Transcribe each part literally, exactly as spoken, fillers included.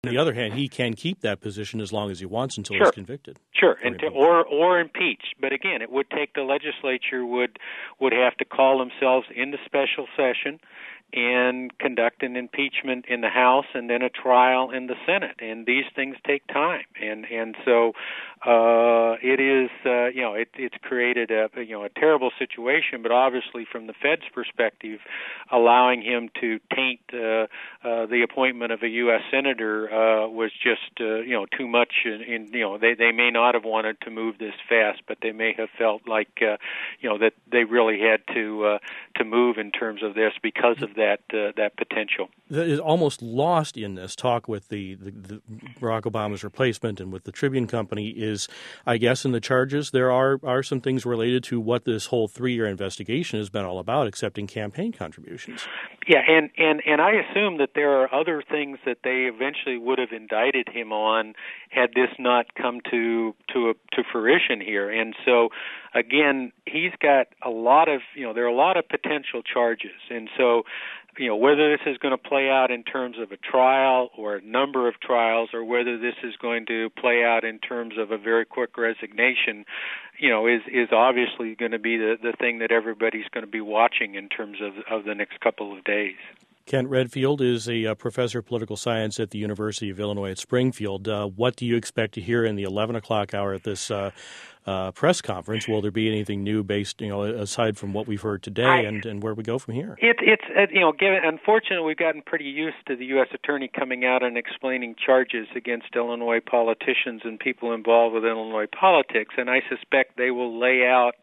On the other hand, he can keep that position as long as he wants until sure. he's convicted. Sure, and to, or or impeached. But again, it would take the legislature would would have to call themselves into special session and conduct an impeachment in the House and then a trial in the Senate. And these things take time. And and so uh, it is, uh, you know, it, it's created a, you know, a terrible situation, but obviously from the Fed's perspective, allowing him to taint uh, uh, the appointment of a U S senator uh, was just, uh, you know, too much. In, in, you know, they, they may not have wanted to move this fast, but they may have felt like, uh, you know, that they really had to uh, to move in terms of this because of that uh, that potential. That is almost lost in this talk with the, the, the Barack Obama's replacement and with the Tribune Company is, I guess, in the charges there are, are some things related to what this whole three-year investigation has been all about, accepting campaign contributions. Yeah, and, and, and I assume that there are other things that they eventually would have indicted him on had this not come to to a, to fruition here. And so, again, he's got a lot of, you know, there are a lot of potential charges. And so, you know, whether this is going to play out in terms of a trial or a number of trials, or whether this is going to play out in terms of a very quick resignation, you know, is is obviously going to be the, the thing that everybody's going to be watching in terms of, of the next couple of days. Kent Redfield is a uh, professor of political science at the University of Illinois at Springfield. Uh, what do you expect to hear in the eleven o'clock hour at this uh, uh, press conference? Will there be anything new based, you know, aside from what we've heard today, I, and, and where we go from here? It, it's, uh, you know, given, unfortunately, we've gotten pretty used to the U S attorney coming out and explaining charges against Illinois politicians and people involved with Illinois politics, and I suspect they will lay out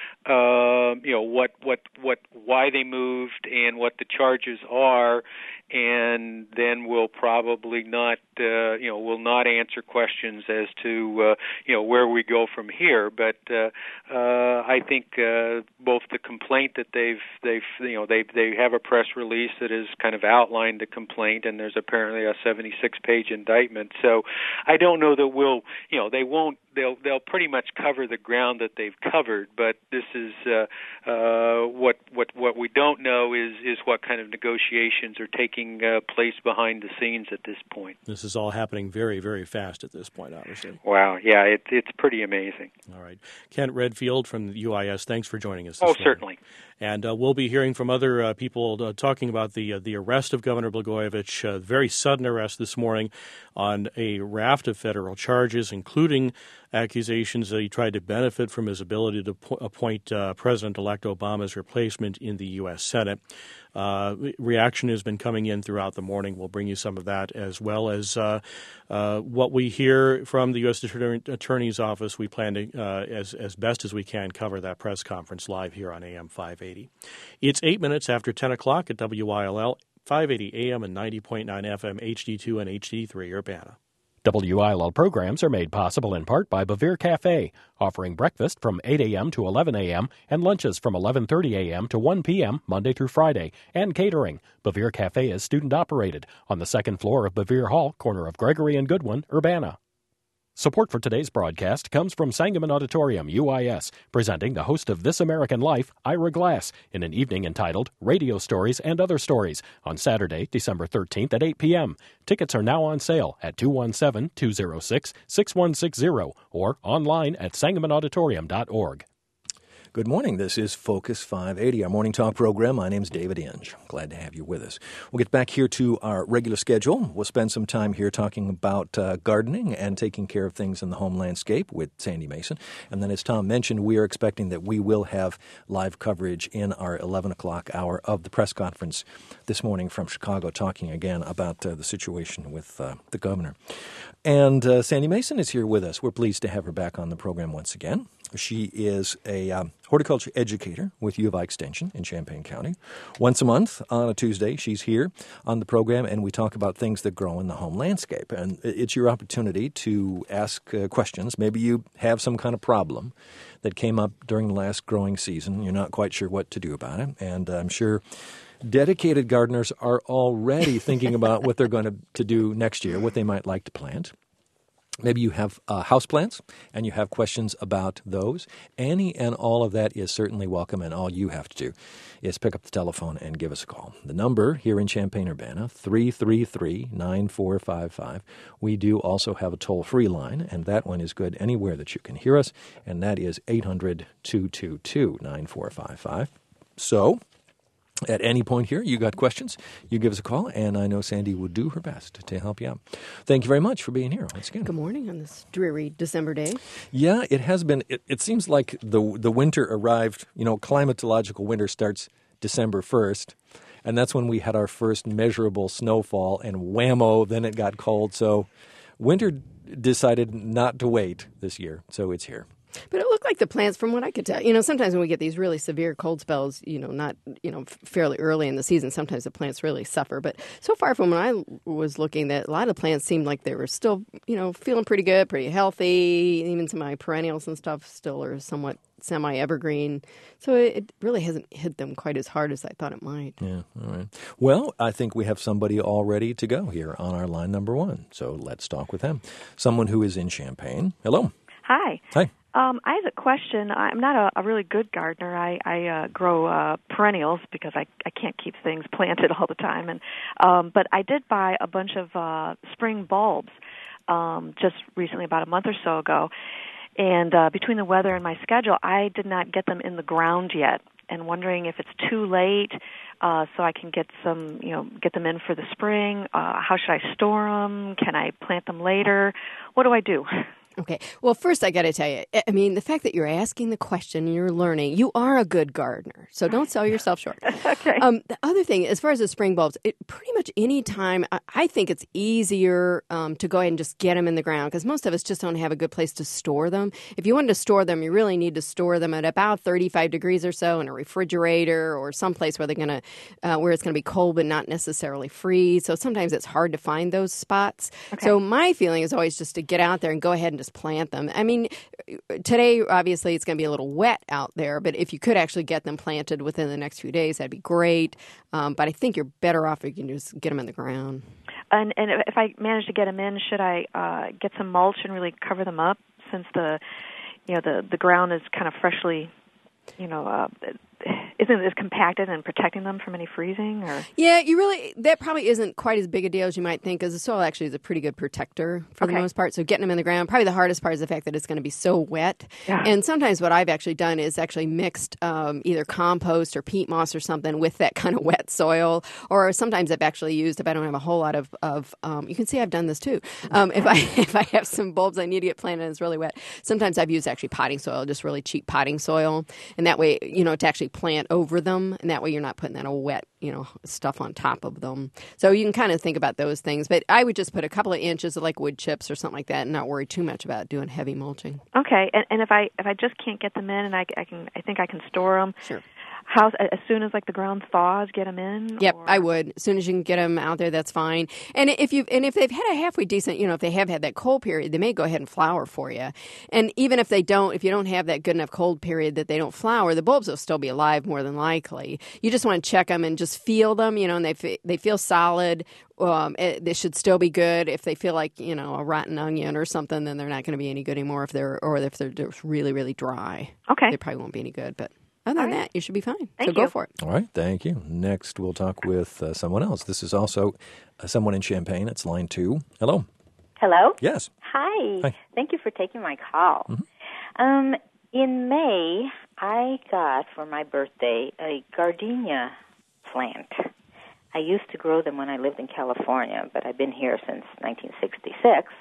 Uh, you know, what, what, what, why they moved and what the charges are, and then we'll probably not, uh, you know, will not answer questions as to, uh, you know, where we go from here. But uh, uh, I think uh, both the complaint that they've, they've, you know, they they have a press release that has kind of outlined the complaint, and there's apparently a seventy-six page indictment. So I don't know that we'll, you know, they won't. They'll they'll pretty much cover the ground that they've covered, but this is uh, uh, what what what we don't know is is what kind of negotiations are taking uh, place behind the scenes at this point. This is all happening very very fast at this point, obviously. Wow, yeah, it, it's pretty amazing. All right, Kent Redfield from the U I S, thanks for joining us this Oh, morning. certainly. And uh, we'll be hearing from other uh, people uh, talking about the uh, the arrest of Governor Blagojevich, uh, very sudden arrest this morning on a raft of federal charges, including accusations that he tried to benefit from his ability to po- appoint uh, President-elect Obama's replacement in the U S Senate. Uh, reaction has been coming in throughout the morning. We'll bring you some of that, as well as uh, uh, what we hear from the U S Attorney's Office. We plan to, uh, as, as best as we can, cover that press conference live here on A M five eighty. It's eight minutes after ten o'clock at W I L L, five eighty A M and ninety point nine F M, H D two and H D three, Urbana. W I L L programs are made possible in part by Bavir Cafe, offering breakfast from eight A M to eleven A M and lunches from eleven thirty A M to one P M Monday through Friday, and catering. Bavir Cafe is student-operated on the second floor of Bavir Hall, corner of Gregory and Goodwin, Urbana. Support for today's broadcast comes from Sangamon Auditorium, U I S, presenting the host of This American Life, Ira Glass, in an evening entitled Radio Stories and Other Stories on Saturday, December thirteenth at eight P M Tickets are now on sale at two one seven, two oh six, six one six zero or online at sangamon auditorium dot org. Good morning. This is Focus five eighty, our morning talk program. My name's David Inge. Glad to have you with us. We'll get back here to our regular schedule. We'll spend some time here talking about uh, gardening and taking care of things in the home landscape with Sandy Mason. And then, as Tom mentioned, we are expecting that we will have live coverage in our eleven o'clock hour of the press conference this morning from Chicago, talking again about uh, the situation with uh, the governor. And uh, Sandy Mason is here with us. We're pleased to have her back on the program once again. She is a um, horticulture educator with U of I Extension in Champaign County. Once a month on a Tuesday, she's here on the program, and we talk about things that grow in the home landscape. And it's your opportunity to ask uh, questions. Maybe you have some kind of problem that came up during the last growing season. You're not quite sure what to do about it, and I'm sure dedicated gardeners are already thinking about what they're going to, to do next year, what they might like to plant. Maybe you have uh, houseplants and you have questions about those. Any and all of that is certainly welcome, and all you have to do is pick up the telephone and give us a call. The number here in Champaign-Urbana, three three three, nine four five five. We do also have a toll-free line, and that one is good anywhere that you can hear us, and that is eight hundred, two two two, nine four five five. So, at any point here, you got questions, you give us a call, and I know Sandy will do her best to help you out. Thank you very much for being here once again. Good morning on this dreary December day. Yeah, it has been. It, it seems like the the winter arrived, you know, climatological winter starts December first, and that's when we had our first measurable snowfall, and whammo, then it got cold. So winter decided not to wait this year, so it's here. But it looked like the plants, from what I could tell, you know, sometimes when we get these really severe cold spells, you know, not, you know, fairly early in the season, sometimes the plants really suffer. But so far from when I was looking, that a lot of the plants seemed like they were still, you know, feeling pretty good, pretty healthy. Even some of my perennials and stuff still are somewhat semi-evergreen. So it really hasn't hit them quite as hard as I thought it might. Yeah, all right. Well, I think we have somebody all ready to go here on our line number one. So let's talk with them. Someone who is in Champaign. Hello. Hi. Hi. Um, I have a question. I'm not a, a really good gardener. I, I uh, grow uh, perennials because I, I can't keep things planted all the time. And um, but I did buy a bunch of uh, spring bulbs um, just recently, about a month or so ago. And uh, between the weather and my schedule, I did not get them in the ground yet. And wondering if it's too late, uh, so I can get some, you know, get them in for the spring. Uh, how should I store them? Can I plant them later? What do I do? Okay. Well, first I got to tell you, I mean, the fact that you're asking the question and you're learning, you are a good gardener. So don't sell yourself short. Okay. Um, the other thing, as far as the spring bulbs, it, pretty much any time, I, I think it's easier um, to go ahead and just get them in the ground, because most of us just don't have a good place to store them. If you wanted to store them, you really need to store them at about thirty-five degrees or so in a refrigerator or someplace where they're going to, uh, where it's going to be cold but not necessarily freeze. So sometimes it's hard to find those spots. Okay. So my feeling is always just to get out there and go ahead and just plant them. I mean, today, obviously, it's going to be a little wet out there, but if you could actually get them planted within the next few days, that'd be great. Um, but I think you're better off if you can just get them in the ground. And, and if I manage to get them in, should I uh, get some mulch and really cover them up, since the, you know, the, the ground is kind of freshly, you know, uh, isn't it compacted and protecting them from any freezing? Or yeah, you really, that probably isn't quite as big a deal as you might think, because the soil actually is a pretty good protector for okay. the most part. So getting them in the ground, probably the hardest part is the fact that it's going to be so wet. Yeah. And sometimes what I've actually done is actually mixed um, either compost or peat moss or something with that kind of wet soil. Or sometimes I've actually used, if I don't have a whole lot of, of um, you can see I've done this too. Um, if I if I have some bulbs I need to get planted and it's really wet, sometimes I've used actually potting soil, just really cheap potting soil. And that way, you know, to actually plant over them, and that way you're not putting that wet, you know, stuff on top of them. So you can kind of think about those things. But I would just put a couple of inches of like wood chips or something like that, and not worry too much about doing heavy mulching. Okay, and, and if I if I just can't get them in, and I, I can, I think I can store them. Sure. How, as soon as like the ground thaws, get them in? Yep, or? I would. As soon as you can get them out there, that's fine. And if you and if they've had a halfway decent, you know, if they have had that cold period, they may go ahead and flower for you. And even if they don't, if you don't have that good enough cold period that they don't flower, the bulbs will still be alive more than likely. You just want to check them and just feel them, you know, and they they feel solid. Um, it, they should still be good. If they feel like, you know, a rotten onion or something, then they're not going to be any good anymore. If they're or if they're just really really dry, okay, they probably won't be any good. But other than right. that, you should be fine. Thank so go you. for it. All right, thank you. Next, we'll talk with uh, someone else. This is also uh, someone in Champaign. It's line two. Hello. Hello? Yes. Hi. Hi. Thank you for taking my call. Mm-hmm. Um, in May, I got for my birthday a gardenia plant. I used to grow them when I lived in California, but I've been here since nineteen sixty-six.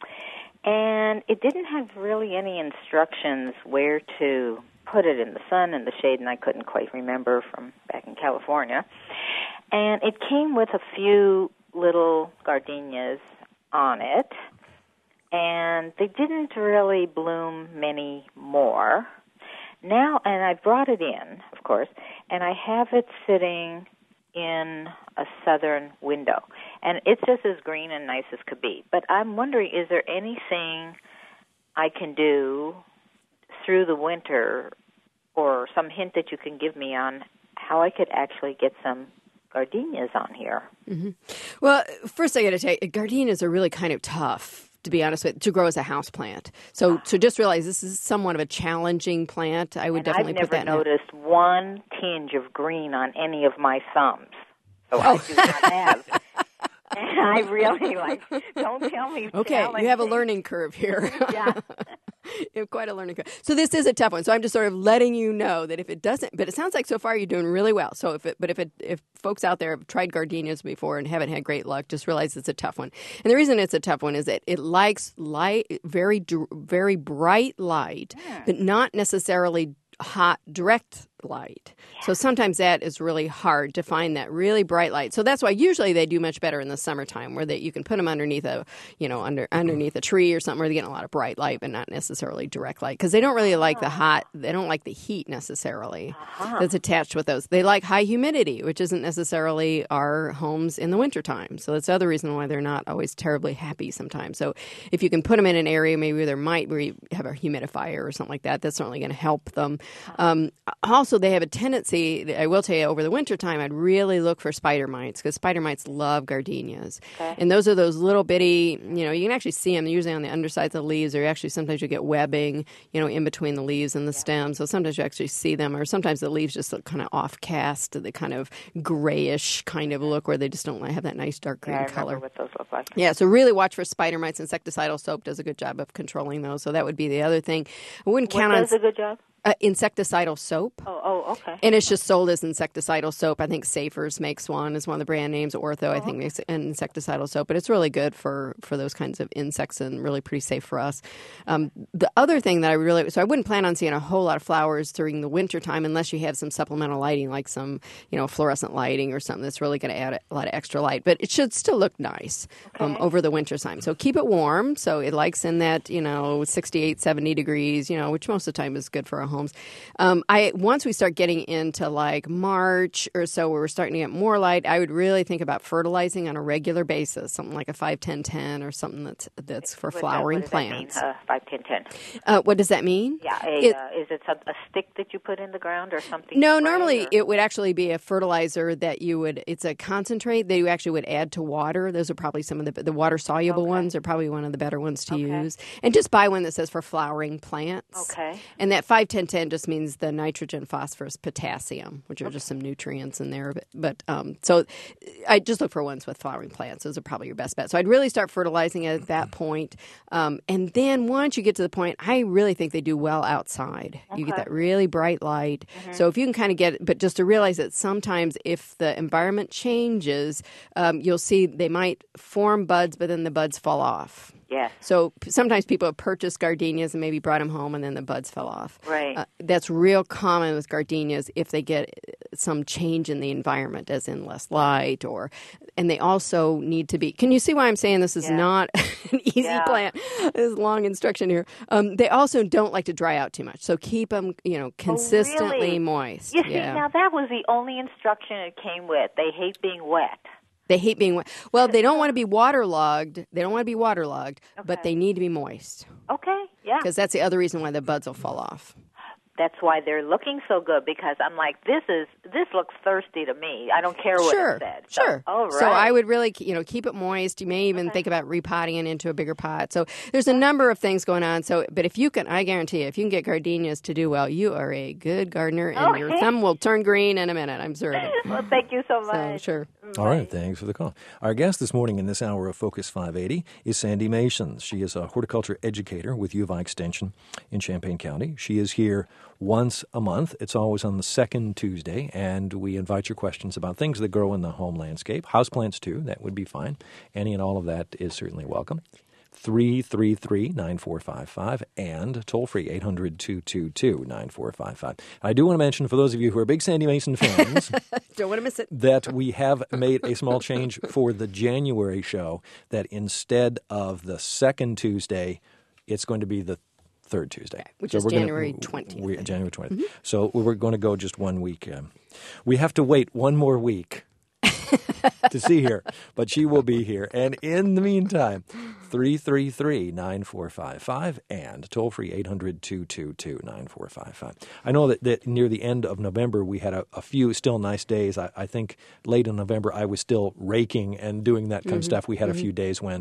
And it didn't have really any instructions where to put it in the sun and the shade, and I couldn't quite remember from back in California. And it came with a few little gardenias on it, and they didn't really bloom many more. Now, and I brought it in, of course, and I have it sitting in a southern window. And it's just as green and nice as could be. But I'm wondering, is there anything I can do through the winter, or some hint that you can give me on how I could actually get some gardenias on here? Mm-hmm. Well, first I got to tell you, gardenias are really kind of tough to be honest with you, to grow as a house plant. So, so just realize this is somewhat of a challenging plant. I would and definitely I've put that I've never noticed in one tinge of green on any of my thumbs. So I do not have. And I really like, don't tell me. Okay, you have a learning curve here. Yeah. You have quite a learning curve. So this is a tough one. So I'm just sort of letting you know that if it doesn't, but it sounds like so far you're doing really well. So if it, but if it, if folks out there have tried gardenias before and haven't had great luck, just realize it's a tough one. And the reason it's a tough one is that it likes light, very, very bright light, yeah. but not necessarily hot, direct light. Yeah. So sometimes that is really hard to find that really bright light. So that's why usually they do much better in the summertime, where that you can put them underneath a, you know, under underneath a tree or something where they're getting a lot of bright light, but not necessarily direct light, because they don't really like the hot. They don't like the heat necessarily uh-huh. that's attached with those. They like high humidity, which isn't necessarily our homes in the wintertime. So that's the other reason why they're not always terribly happy sometimes. So if you can put them in an area maybe where there might where you have a humidifier or something like that, that's certainly going to help them. Um, also, they have a tendency, I will tell you, over the wintertime, I'd really look for spider mites, because spider mites love gardenias. Okay. And those are those little bitty, you know, you can actually see them usually on the undersides of the leaves, or actually sometimes you get webbing, you know, in between the leaves and the yeah. stem. So sometimes you actually see them, or sometimes the leaves just look kind of off cast, the kind of grayish kind of look where they just don't have that nice dark green yeah, I color. What those look like. Yeah, so really watch for spider mites. Insecticidal soap does a good job of controlling those. So that would be the other thing. I wouldn't what count does on a good job? Uh, insecticidal soap. Oh, oh, okay. And it's just sold as insecticidal soap. I think Safers makes one, is one of the brand names. Ortho, oh, I think, okay. makes an insecticidal soap. But it's really good for, for those kinds of insects and really pretty safe for us. Um, the other thing that I really, so I wouldn't plan on seeing a whole lot of flowers during the wintertime unless you have some supplemental lighting, like some, you know, fluorescent lighting or something that's really going to add a lot of extra light. But it should still look nice okay. um, over the winter time. So keep it warm. So it likes in that, you know, sixty-eight, seventy degrees, you know, which most of the time is good for our homes. Um, I once we start getting into like March or so, where we're starting to get more light, I would really think about fertilizing on a regular basis, something like a five ten ten or something that's that's for what flowering that, what plants. That mean, uh, five ten ten. Uh, what does that mean? Yeah, a, it, uh, is it some, a stick that you put in the ground or something? No, normally or? It would actually be a fertilizer that you would. It's a concentrate that you actually would add to water. Those are probably some of the the water soluble okay. ones are probably one of the better ones to okay. use. And just buy one that says for flowering plants. Okay. And that five ten ten just means the nitrogen, phosphorus, potassium, which are okay. just some nutrients in there. But, but um, so I just look for ones with flowering plants. Those are probably your best bet. So I'd really start fertilizing at that point. Um, and then once you get to the point, I really think they do well outside. Okay. You get that really bright light. Mm-hmm. So if you can kind of get, but just to realize that sometimes if the environment changes, um, you'll see they might form buds, but then the buds fall off. Yes. So sometimes people have purchased gardenias and maybe brought them home and then the buds fell off. Right. Uh, that's real common with gardenias if they get some change in the environment, as in less light, or, and they also need to be, can you see why I'm saying this is yeah. not an easy yeah. plant? There's long instruction here. Um, they also don't like to dry out too much. So keep them, you know, consistently oh, really? moist. You yeah. see, now that was the only instruction it came with. They hate being wet. They hate being wet. Well, they don't want to be waterlogged. They don't want to be waterlogged, okay. but they need to be moist. Okay, yeah. Because that's the other reason why the buds will fall off. That's why they're looking so good, because I'm like, this is this looks thirsty to me. I don't care what sure, it said. So, sure. Oh, right. So I would really, you know, keep it moist. You may even okay. think about repotting it into a bigger pot. So there's a number of things going on. So, but if you can, I guarantee you, if you can get gardenias to do well, you are a good gardener, and okay. your thumb will turn green in a minute. I'm sure of it. Well, thank you so much. So, sure. All right, thanks for the call. Our guest this morning in this hour of Focus five eighty is Sandy Masons. She is a horticulture educator with U of I Extension in Champaign County. She is here once a month. It's always on the second Tuesday, and we invite your questions about things that grow in the home landscape. Houseplants, too, that would be fine. Any and all of that is certainly welcome. three three three, nine four five five and toll-free eight hundred, two two two, nine four five five. I do want to mention, for those of you who are big Sandy Mason fans, don't want to miss it, that we have made a small change for the January show, that instead of the second Tuesday, it's going to be the third Tuesday. Okay, which so is January twentieth. We're, January twentieth. Mm-hmm. So we're going to go just one week. Um, we have to wait one more week to see her, but she will be here. And in the meantime, three three three, nine four five five and toll-free eight hundred, two two two, nine four five five. I know that, that near the end of November, we had a, a few still nice days. I, I think late in November, I was still raking and doing that kind mm-hmm. of stuff. We had mm-hmm. a few days when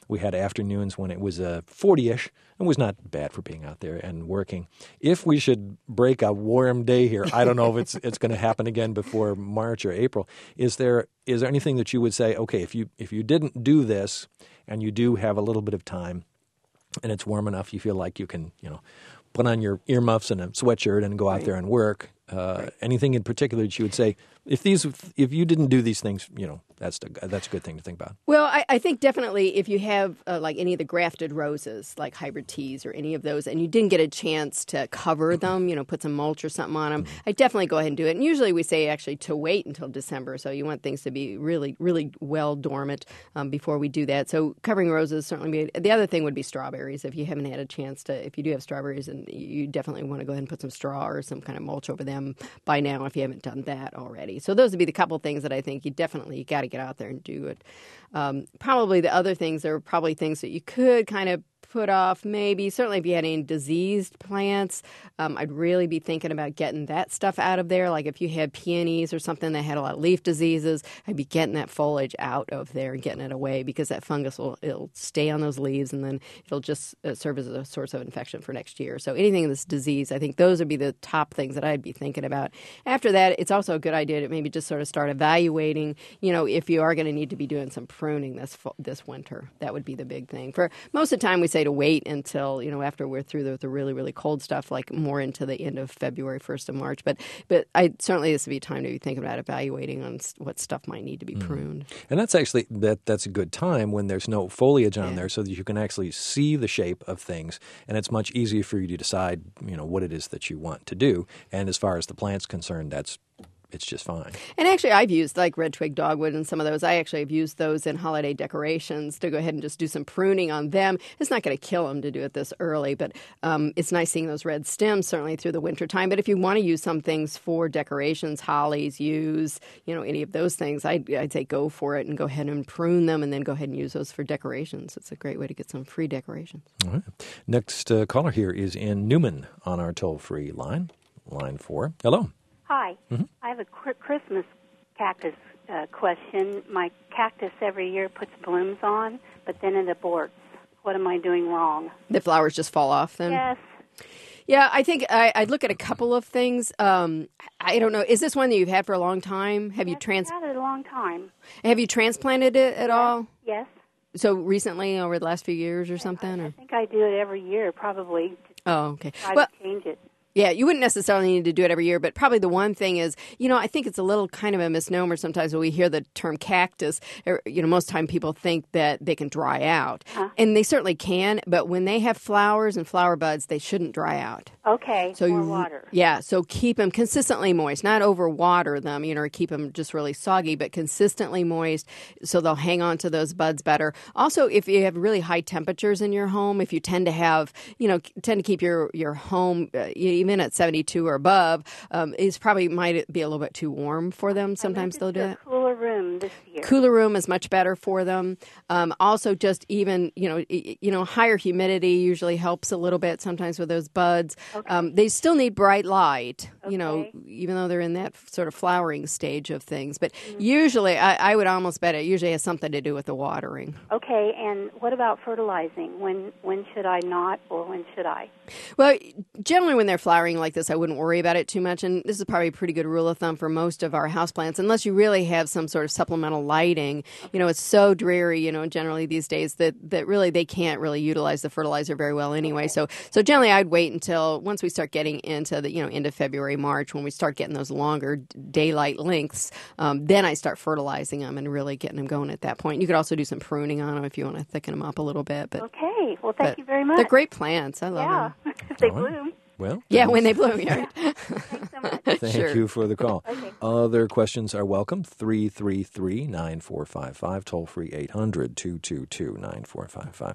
We had afternoons when it was uh, forty-ish and was not bad for being out there and working. If we should break a warm day here, I don't know if it's it's going to happen again before March or April. Is there is there anything that you would say, okay, if you if you didn't do this and you do have a little bit of time and it's warm enough, you feel like you can, you know, put on your earmuffs and a sweatshirt and go out right. there and work. Uh, right. Anything in particular that you would say, if these, if you didn't do these things, you know, that's the, that's a good thing to think about. Well, I, I think definitely if you have uh, like any of the grafted roses, like hybrid teas or any of those, and you didn't get a chance to cover them, you know, put some mulch or something on them, I definitely go ahead and do it. And usually we say actually to wait until December, so you want things to be really, really well dormant um, before we do that. So covering roses certainly be. The other thing would be strawberries. If you haven't had a chance to, if you do have strawberries, and you definitely want to go ahead and put some straw or some kind of mulch over them by now if you haven't done that already. So those would be the couple things that I think you definitely got to get out there and do it. Um, probably the other things are probably things that you could kind of put off maybe. Certainly if you had any diseased plants, um, I'd really be thinking about getting that stuff out of there. Like if you had peonies or something that had a lot of leaf diseases, I'd be getting that foliage out of there and getting it away because that fungus will it'll stay on those leaves and then it'll just uh, serve as a source of infection for next year. So anything that's disease, I think those would be the top things that I'd be thinking about. After that, it's also a good idea to maybe just sort of start evaluating, you know, if you are going to need to be doing some pruning this this winter. That would be the big thing. For most of the time, we say to wait until, you know, after we're through the, the really, really cold stuff, like more into the end of February, first of March. But but I certainly this would be a time to be thinking about evaluating on what stuff might need to be pruned. Mm. And that's actually, that that's a good time when there's no foliage on yeah. there so that you can actually see the shape of things. And it's much easier for you to decide, you know, what it is that you want to do. And as far as the plant's concerned, that's it's just fine. And actually, I've used like red twig dogwood and some of those. I actually have used those in holiday decorations to go ahead and just do some pruning on them. It's not going to kill them to do it this early, but um, it's nice seeing those red stems certainly through the winter time. But if you want to use some things for decorations, hollies, yews, you know, any of those things, I'd, I'd say go for it and go ahead and prune them and then go ahead and use those for decorations. It's a great way to get some free decorations. All right. Next uh, caller here is in Newman on our toll-free line, line four. Hello. Hi. Mm-hmm. I have a Christmas cactus uh, question. My cactus every year puts blooms on, but then it aborts. What am I doing wrong? The flowers just fall off then? Yes. Yeah, I think I, I'd look at a couple of things. Um, I don't know. Is this one that you've had for a long time? Have yes, you trans- I've had it a long time. Have you transplanted it at yes. all? Yes. So recently, over the last few years or something? I, or? I think I do it every year, probably. Oh, okay. Try well, to change it. Yeah, you wouldn't necessarily need to do it every year, but probably the one thing is, you know, I think it's a little kind of a misnomer sometimes when we hear the term cactus. Or, you know, most time people think that they can dry out, huh? and they certainly can. But when they have flowers and flower buds, they shouldn't dry out. Okay, so more you, water. Yeah, so keep them consistently moist, not overwater them, you know, or keep them just really soggy, but consistently moist so they'll hang on to those buds better. Also, if you have really high temperatures in your home, if you tend to have, you know, tend to keep your your home uh, even at seventy-two or above, um, is probably might be a little bit too warm for them. Sometimes they'll do that. Cooler room this year. Cooler room is much better for them. Um, also, just even you know, you know, higher humidity usually helps a little bit sometimes with those buds. Okay. Um, they still need bright light, okay. you know, even though they're in that sort of flowering stage of things. But mm-hmm. usually, I, I would almost bet it usually has something to do with the watering. Okay, and what about fertilizing? When when should I not, or when should I? Well, generally when they're flowering like this, I wouldn't worry about it too much. And this is probably a pretty good rule of thumb for most of our houseplants, unless you really have some sort of supplemental lighting. You know, it's so dreary, you know, generally these days that, that really they can't really utilize the fertilizer very well anyway. So so generally I'd wait until once we start getting into the, you know, end of February, March, when we start getting those longer daylight lengths, um, then I start fertilizing them and really getting them going at that point. You could also do some pruning on them if you want to thicken them up a little bit. But okay, well, thank you very much. They're great plants. I love yeah. them. If they All right. bloom. Well, yeah, when they bloom. Yeah. Thanks so much. Thank sure. you for the call. Okay. Other questions are welcome. three three three, nine four five five, toll free eight hundred, two two two, nine four five five.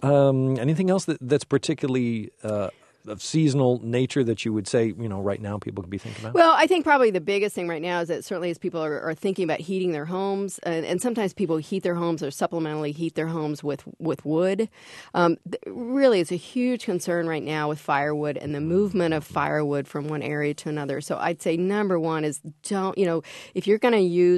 Um, anything else that, that's particularly uh, of seasonal nature that you would say, you know, right now people could be thinking about? Well, I think probably the biggest thing right now is that certainly as people are, are thinking about heating their homes, and, and sometimes people heat their homes or supplementally heat their homes with, with wood. Um, th- really, it's a huge concern right now with firewood and the movement of firewood from one area to another. So I'd say number one is don't, you know, if you're going to use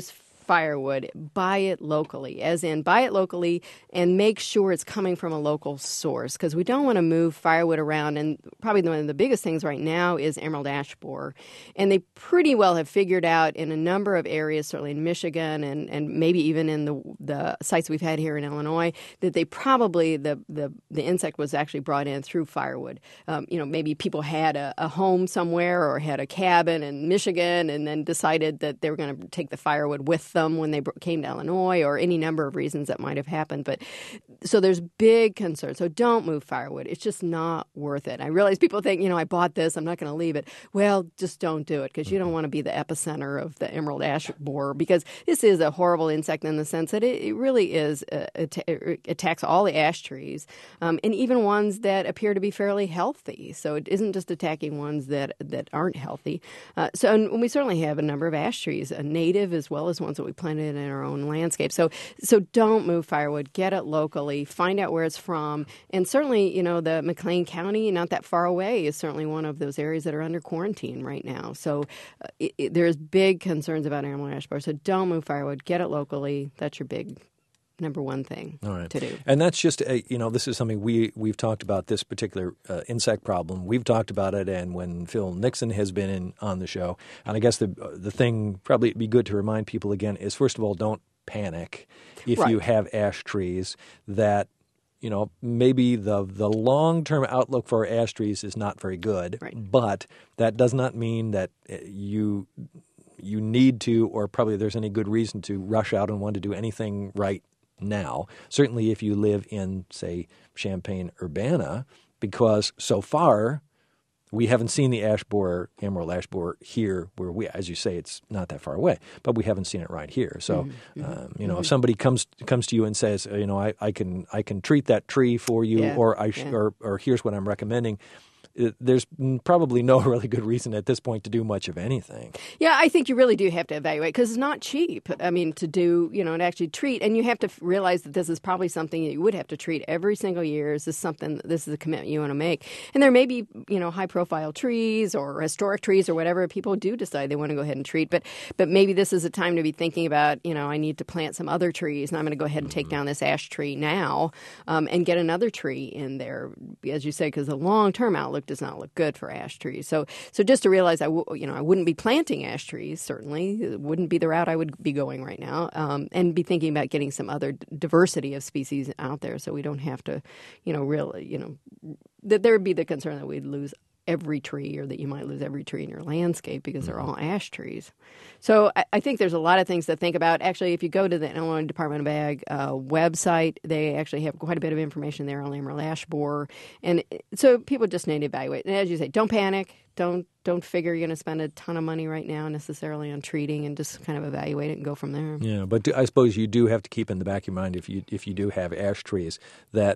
firewood, buy it locally, as in buy it locally and make sure it's coming from a local source, because we don't want to move firewood around. And probably one of the biggest things right now is emerald ash borer. And they pretty well have figured out in a number of areas, certainly in Michigan and, and maybe even in the the sites we've had here in Illinois, that they probably, the, the, the insect was actually brought in through firewood. Um, you know, maybe people had a, a home somewhere or had a cabin in Michigan and then decided that they were going to take the firewood with them when they came to Illinois, or any number of reasons that might have happened. But so there's big concern. So don't move firewood. It's just not worth it. I realize people think, you know, I bought this, I'm not going to leave it. Well, just don't do it, because you don't want to be the epicenter of the emerald ash borer, because this is a horrible insect in the sense that it, it really is, uh, it attacks all the ash trees, um, and even ones that appear to be fairly healthy. So it isn't just attacking ones that, that aren't healthy. Uh, so and we certainly have a number of ash trees, a native as well as ones that we planted in our own landscape. So so don't move firewood. Get it locally. Find out where it's from. And certainly, you know, the McLean County, not that far away, is certainly one of those areas that are under quarantine right now. So uh, it, it, there's big concerns about emerald ash borer. So don't move firewood. Get it locally. That's your big number one thing All right. to do. And that's just, a, you know, this is something we, we've talked about, this particular uh, insect problem. We've talked about it, and when Phil Nixon has been in on the show. And I guess the the thing probably it'd be good to remind people again is, first of all, don't panic if Right. you have ash trees that, you know, maybe the the long-term outlook for ash trees is not very good. Right. But that does not mean that you you need to, or probably there's any good reason to rush out and want to do anything right now. Certainly if you live in, say, Champaign-Urbana, because so far we haven't seen the ash borer, emerald ash borer here where we, as you say, it's not that far away, but we haven't seen it right here. So, mm-hmm. um, you know, mm-hmm. if somebody comes comes to you and says, you know, I, I can I can treat that tree for you, yeah. or I sh- yeah. or or here's what I'm recommending, there's probably no really good reason at this point to do much of anything. Yeah, I think you really do have to evaluate, because it's not cheap. I mean, to do, you know, to actually treat, and you have to realize that this is probably something that you would have to treat every single year. Is this something, this is a commitment you want to make? And there may be, you know, high-profile trees or historic trees or whatever people do decide they want to go ahead and treat, but but maybe this is a time to be thinking about, you know, I need to plant some other trees, and I'm going to go ahead and take down this ash tree now um, and get another tree in there, as you say, because the long-term outlook does not look good for ash trees. So, so just to realize, I w- you know, I wouldn't be planting ash trees. Certainly, it wouldn't be the route I would be going right now, um, and be thinking about getting some other d- diversity of species out there, so we don't have to, you know, really, you know, that there would be the concern that we'd lose every tree, or that you might lose every tree in your landscape because they're all ash trees. So I, I think there's a lot of things to think about. Actually, if you go to the Illinois Department of Ag uh, website, they actually have quite a bit of information there on emerald ash borer. And so people just need to evaluate. And as you say, don't panic. Don't don't figure you're going to spend a ton of money right now necessarily on treating, and just kind of evaluate it and go from there. Yeah, but do, I suppose you do have to keep in the back of your mind, if you if you do have ash trees, that,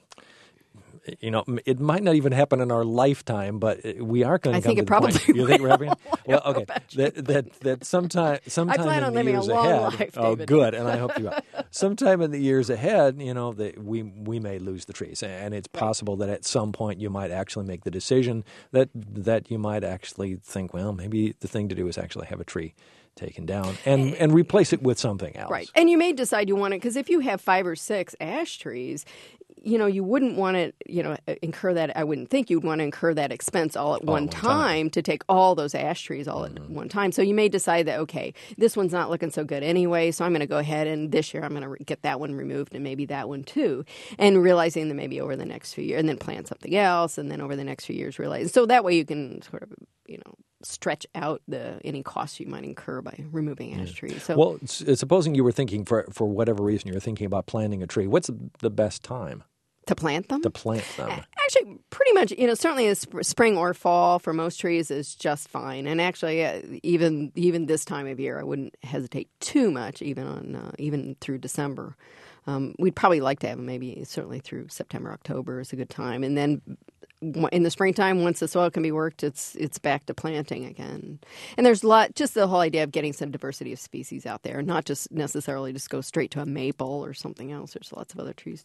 you know, it might not even happen in our lifetime, but we are going to I come think to it the probably point. You think we're having? Well, okay. That, that that sometime sometime I plan in on the living years a long ahead. life, oh, David. good, and I hope you are. Sometime in the years ahead, you know, that we we may lose the trees, and it's possible that at some point you might actually make the decision that that you might actually think, well, maybe the thing to do is actually have a tree taken down and, and replace it with something else. Right. And you may decide you want it, because if you have five or six ash trees, you know, you wouldn't want to, you know, incur that. I wouldn't think you'd want to incur that expense all at all one, one time, time to take all those ash trees all mm-hmm. at one time. So you may decide that, okay, this one's not looking so good anyway, so I'm going to go ahead and this year I'm going to re- get that one removed, and maybe that one too. And realizing that maybe over the next few years, and then plant something else, and then over the next few years realize. So that way you can sort of, you know, stretch out the any costs you might incur by removing ash yeah. trees. So, well, supposing you were thinking, for for whatever reason, you were thinking about planting a tree, what's the best time to plant them? To plant them. Actually, pretty much, you know, certainly in sp- spring or fall for most trees is just fine. And actually, uh, even even this time of year, I wouldn't hesitate too much, even on uh, even through December. Um, we'd probably like to have them maybe certainly through September, October is a good time, and then in the springtime, once the soil can be worked, it's it's back to planting again. And there's a lot, just the whole idea of getting some diversity of species out there, not just necessarily just go straight to a maple or something else. There's lots of other trees too.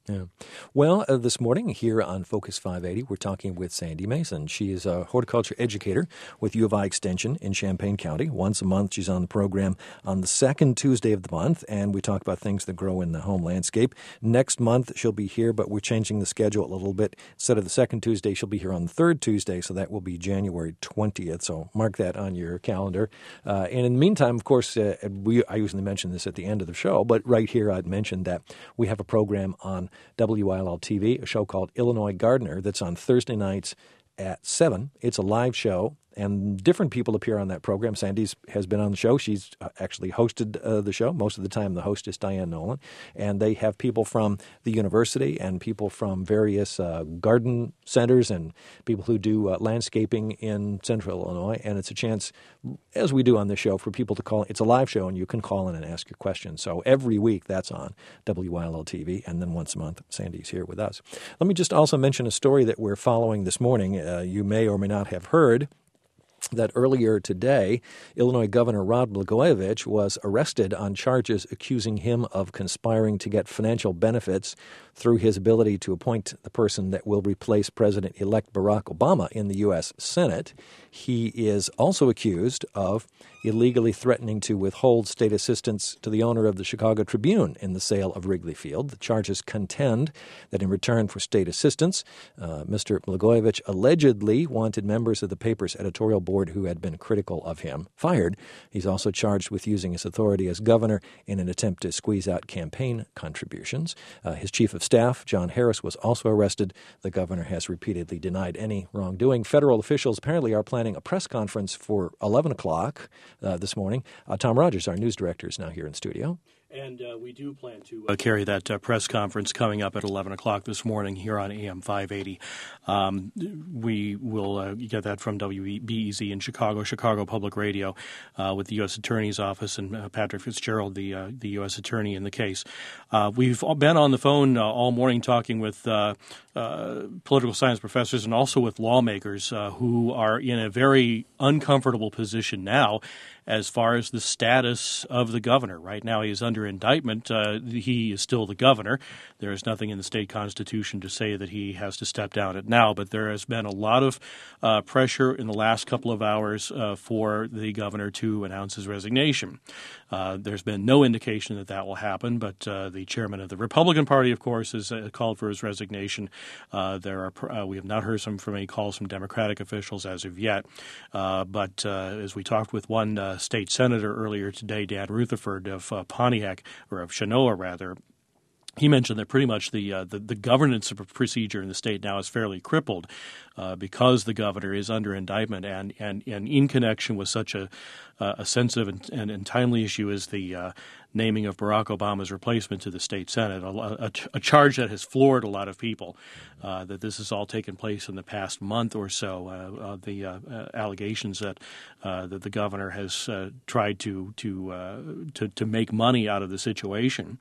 Yeah. Well, uh, this morning here on Focus five eighty, we're talking with Sandy Mason. She is a horticulture educator with U of I Extension in Champaign County. Once a month, she's on the program on the second Tuesday of the month, and we talk about things that grow in the home landscape. Next month, she'll be here, but we're changing the schedule a little bit. Instead of the second Tuesday, she'll be here on the third Tuesday, so that will be January twentieth. So mark that on your calendar. Uh, and in the meantime, of course, uh, we I usually mention this at the end of the show, but right here I'd mentioned that we have a program on W I L L T V, a show called Illinois Gardener that's on Thursday nights at seven. It's a live show, and different people appear on that program. Sandy's has been on the show. She's actually hosted uh, the show. Most of the time, the host is Diane Nolan. And they have people from the university and people from various uh, garden centers and people who do uh, landscaping in central Illinois. And it's a chance, as we do on this show, for people to call. It's a live show, and you can call in and ask your questions. So every week, that's on W I L L T V. And then once a month, Sandy's here with us. Let me just also mention a story that we're following this morning. Uh, you may or may not have heard that earlier today, Illinois Governor Rod Blagojevich was arrested on charges accusing him of conspiring to get financial benefits through his ability to appoint the person that will replace President-elect Barack Obama in the U S Senate. He is also accused of illegally threatening to withhold state assistance to the owner of the Chicago Tribune in the sale of Wrigley Field. The charges contend that in return for state assistance, uh, Mister Blagojevich allegedly wanted members of the paper's editorial board who had been critical of him fired. He's also charged with using his authority as governor in an attempt to squeeze out campaign contributions. Uh, his chief of staff, John Harris, was also arrested. The governor has repeatedly denied any wrongdoing. Federal officials apparently are planning a press conference for eleven o'clock uh, this morning. Uh, Tom Rogers, our news director, is now here in studio. And uh, we do plan to uh, carry that uh, press conference coming up at eleven o'clock this morning here on A M five eighty. Um, we will uh, get that from W B E Z in Chicago, Chicago Public Radio, uh, with the U S Attorney's Office and uh, Patrick Fitzgerald, the uh, the U S Attorney in the case. Uh, we've been on the phone uh, all morning talking with uh, uh, political science professors and also with lawmakers uh, who are in a very uncomfortable position now as far as the status of the governor. Right now he is under indictment. Uh, he is still the governor. There is nothing in the state constitution to say that he has to step down at now, but there has been a lot of uh, pressure in the last couple of hours uh, for the governor to announce his resignation. Uh, there's been no indication that that will happen, but uh, the chairman of the Republican Party, of course, has uh, called for his resignation. Uh, there are uh, we have not heard some, from any calls from Democratic officials as of yet, uh, but uh, as we talked with one uh, state senator earlier today, Dan Rutherford of uh, Pontiac, or of Chenoa rather, he mentioned that pretty much the, uh, the the governance procedure in the state now is fairly crippled uh, because the governor is under indictment, and, and, and in connection with such a uh, a sensitive and, and, and timely issue as the uh, naming of Barack Obama's replacement to the state Senate, a, a, a charge that has floored a lot of people, uh, that this has all taken place in the past month or so. Uh, uh, the uh, uh, allegations that uh, that the governor has uh, tried to to, uh, to to make money out of the situation.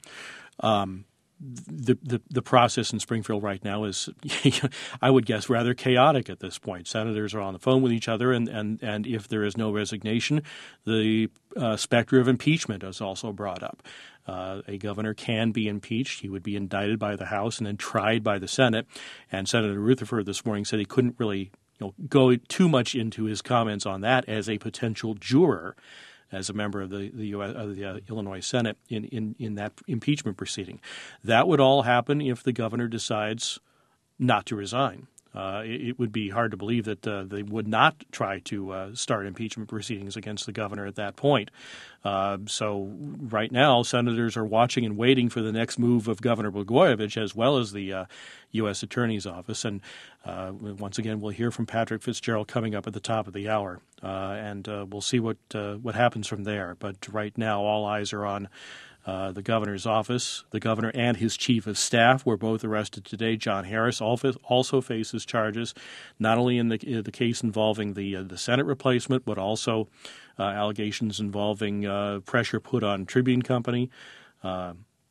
Um, The, the the process in Springfield right now is, I would guess, rather chaotic at this point. Senators are on the phone with each other, and, and, and if there is no resignation, the uh, specter of impeachment is also brought up. Uh, a governor can be impeached. He would be indicted by the House and then tried by the Senate. And Senator Rutherford this morning said he couldn't really you know, go too much into his comments on that as a potential juror, as a member of the, the, U S, uh, the uh, Illinois Senate in, in, in that impeachment proceeding. That would all happen if the governor decides not to resign. Uh, it, it would be hard to believe that uh, they would not try to uh, start impeachment proceedings against the governor at that point. Uh, so right now, senators are watching and waiting for the next move of Governor Blagojevich, as well as the uh, U S Attorney's Office. And uh, once again, we'll hear from Patrick Fitzgerald coming up at the top of the hour, uh, and uh, we'll see what uh, what happens from there. But right now, all eyes are on Uh, the governor's office. The governor and his chief of staff were both arrested today. John Harris also faces charges, not only in the in the case involving the uh, the Senate replacement, but also uh, allegations involving uh, pressure put on Tribune Company. Uh,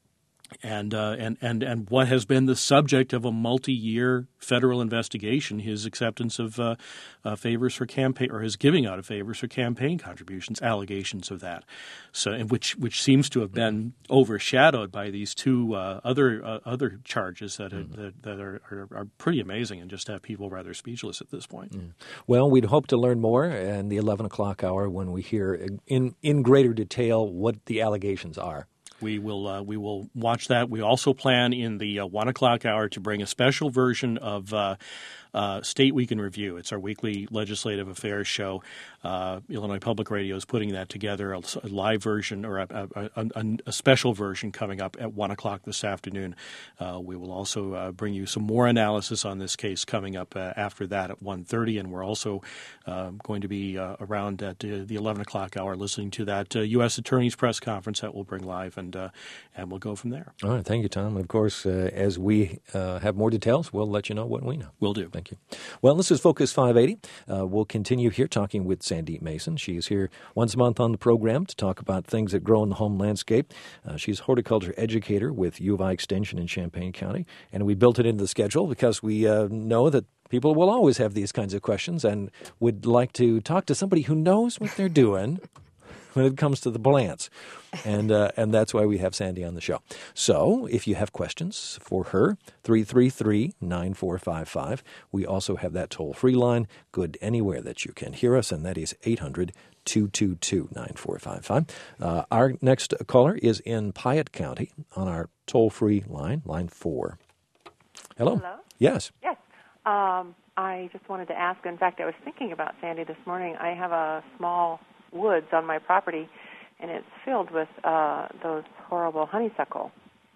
And, uh, and and and what has been the subject of a multi-year federal investigation, his acceptance of uh, uh, favors for campaign, or his giving out of favors for campaign contributions, allegations of that, so and which which seems to have been overshadowed by these two uh, other uh, other charges that are, that, that are, are are pretty amazing and just have people rather speechless at this point. Yeah. Well, we'd hope to learn more in the eleven o'clock hour when we hear in in greater detail what the allegations are. We will uh, we will watch that. We also plan in the uh, one o'clock hour to bring a special version of uh, uh, State Week in Review. It's our weekly legislative affairs show. Uh, Illinois Public Radio is putting that together, a, a live version or a, a, a, a special version coming up at one o'clock this afternoon. Uh, we will also uh, bring you some more analysis on this case coming up uh, after that at one thirty, and we're also uh, going to be uh, around at uh, the eleven o'clock hour listening to that uh, U S Attorney's press conference that we'll bring live, and uh, and we'll go from there. All right. Thank you, Tom. Of course, uh, as we uh, have more details, we'll let you know what we know. Will do. Thank you. Well, this is Focus five eighty. Uh, we'll continue here talking with Sandy Mason. She is here once a month on the program to talk about things that grow in the home landscape. Uh, she's a horticulture educator with U of I Extension in Champaign County, and we built it into the schedule because we uh, know that people will always have these kinds of questions and would like to talk to somebody who knows what they're doing when it comes to the plants. And uh, and that's why we have Sandy on the show. So if you have questions for her, three three three, nine four five five. We also have that toll-free line, good anywhere that you can hear us, and that is eight hundred, two two two, nine four five five. Uh, our next caller is in Piatt County on our toll-free line, line four. Hello? Hello? Yes. Yes. Um, I just wanted to ask, in fact, I was thinking about Sandy this morning. I have a small woods on my property, and it's filled with uh, those horrible honeysuckle.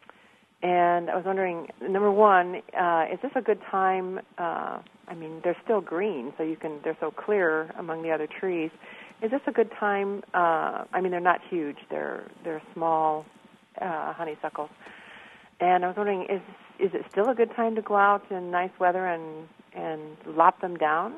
And I was wondering, number one, uh, is this a good time? Uh, I mean, they're still green, so you can. They're so clear among the other trees. Is this a good time? Uh, I mean, they're not huge. They're they're small uh, honeysuckles. And I was wondering, is is it still a good time to go out in nice weather and and lop them down?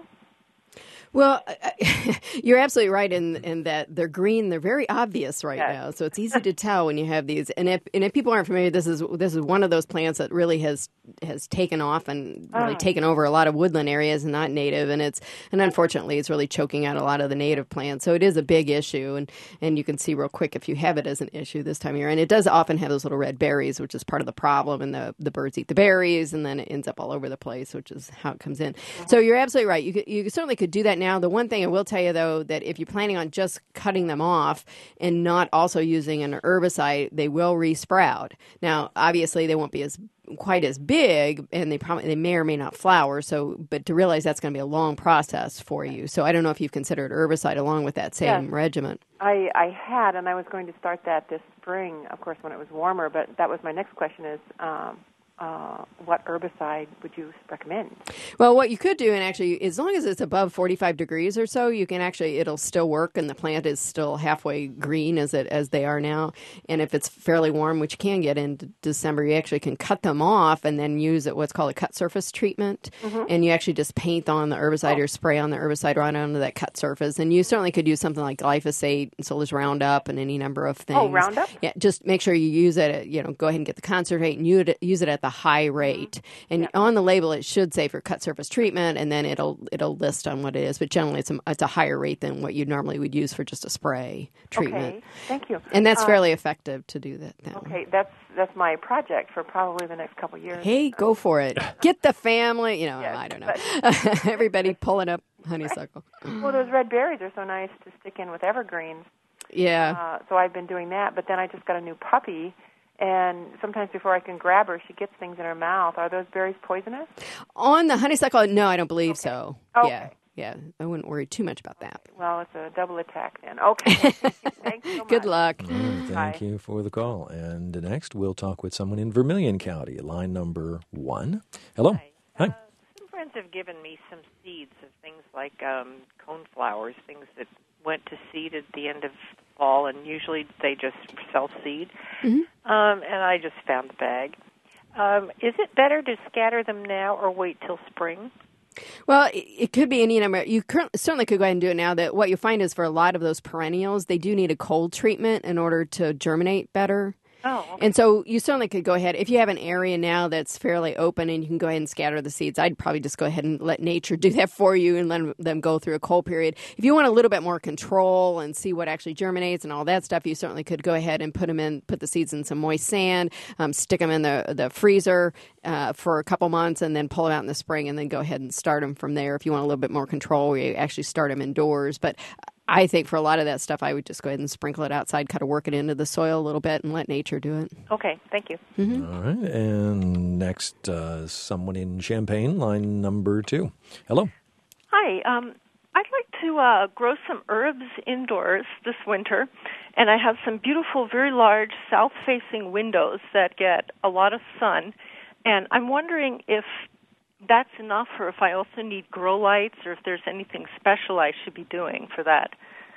Well, you're absolutely right in in that they're green. They're very obvious right yes. now, so it's easy to tell when you have these. And if and if people aren't familiar, this is this is one of those plants that really has has taken off and really oh. taken over a lot of woodland areas and not native. And it's and unfortunately, it's really choking out a lot of the native plants. So it is a big issue, and and you can see real quick if you have it as an issue this time of year. And it does often have those little red berries, which is part of the problem. And the the birds eat the berries, and then it ends up all over the place, which is how it comes in. Mm-hmm. So you're absolutely right. You could, you certainly could do that now. The one thing I will tell you, though, that if you're planning on just cutting them off and not also using an herbicide, they will resprout. Now, obviously, they won't be as quite as big, and they probably they may or may not flower. So, but to realize that's going to be a long process for you. So, I don't know if you've considered herbicide along with that same yes. regimen. I, I had, and I was going to start that this spring, of course, when it was warmer. But that was my next question: is um, Uh, what herbicide would you recommend? Well, what you could do, and actually, as long as it's above forty-five degrees or so, you can actually, it'll still work, and the plant is still halfway green as it as they are now. And if it's fairly warm, which you can get in December, you actually can cut them off and then use it, what's called a cut surface treatment. Mm-hmm. And you actually just paint on the herbicide oh. or spray on the herbicide right onto that cut surface. And you certainly could use something like glyphosate, and so there's Roundup and any number of things. Oh, Roundup? Yeah, just make sure you use it, at, you know, go ahead and get the concentrate and use it, use it at the high rate. And yeah. on the label, it should say for cut surface treatment, and then it'll it'll list on what it is. But generally, it's a, it's a higher rate than what you normally would use for just a spray treatment. Okay, thank you. And that's uh, fairly effective to do that then. Okay, that's that's my project for probably the next couple of years. Hey, go for it. Get the family, you know, yes, I don't know. Everybody pulling up honeysuckle. Well, those red berries are so nice to stick in with evergreens. Yeah. Uh, so I've been doing that, but then I just got a new puppy. And sometimes before I can grab her, she gets things in her mouth. Are those berries poisonous? On the honeysuckle, no, I don't believe okay. so. Okay. Yeah, yeah, I wouldn't worry too much about that. Well, it's a double attack then. Okay. Thanks so much. Good luck. Mm, thank Bye. you for the call. And next, we'll talk with someone in Vermilion County, line number one. Hello. Hi. Hi. Uh, some friends have given me some seeds of things like um, coneflowers, things that went to seed at the end of fall, and usually they just self-seed. Mm-hmm. Um, and I just found the bag. Um, is it better to scatter them now or wait till spring? Well, it, it could be any number. You currently, certainly could go ahead and do it now. That what you find is for a lot of those perennials, they do need a cold treatment in order to germinate better. Oh, okay. And so you certainly could go ahead. If you have an area now that's fairly open and you can go ahead and scatter the seeds, I'd probably just go ahead and let nature do that for you and let them go through a cold period. If you want a little bit more control and see what actually germinates and all that stuff, you certainly could go ahead and put them in, put the seeds in some moist sand, um, stick them in the, the freezer uh, for a couple months, and then pull them out in the spring and then go ahead and start them from there. If you want a little bit more control, you actually start them indoors. But I think for a lot of that stuff, I would just go ahead and sprinkle it outside, kind of work it into the soil a little bit, and let nature do it. Okay, thank you. Mm-hmm. All right, and next, uh, someone in Champaign, line number two. Hello. Hi, um, I'd like to uh, grow some herbs indoors this winter, and I have some beautiful, very large south-facing windows that get a lot of sun, and I'm wondering if that's enough, or if I also need grow lights, or if there's anything special I should be doing for that.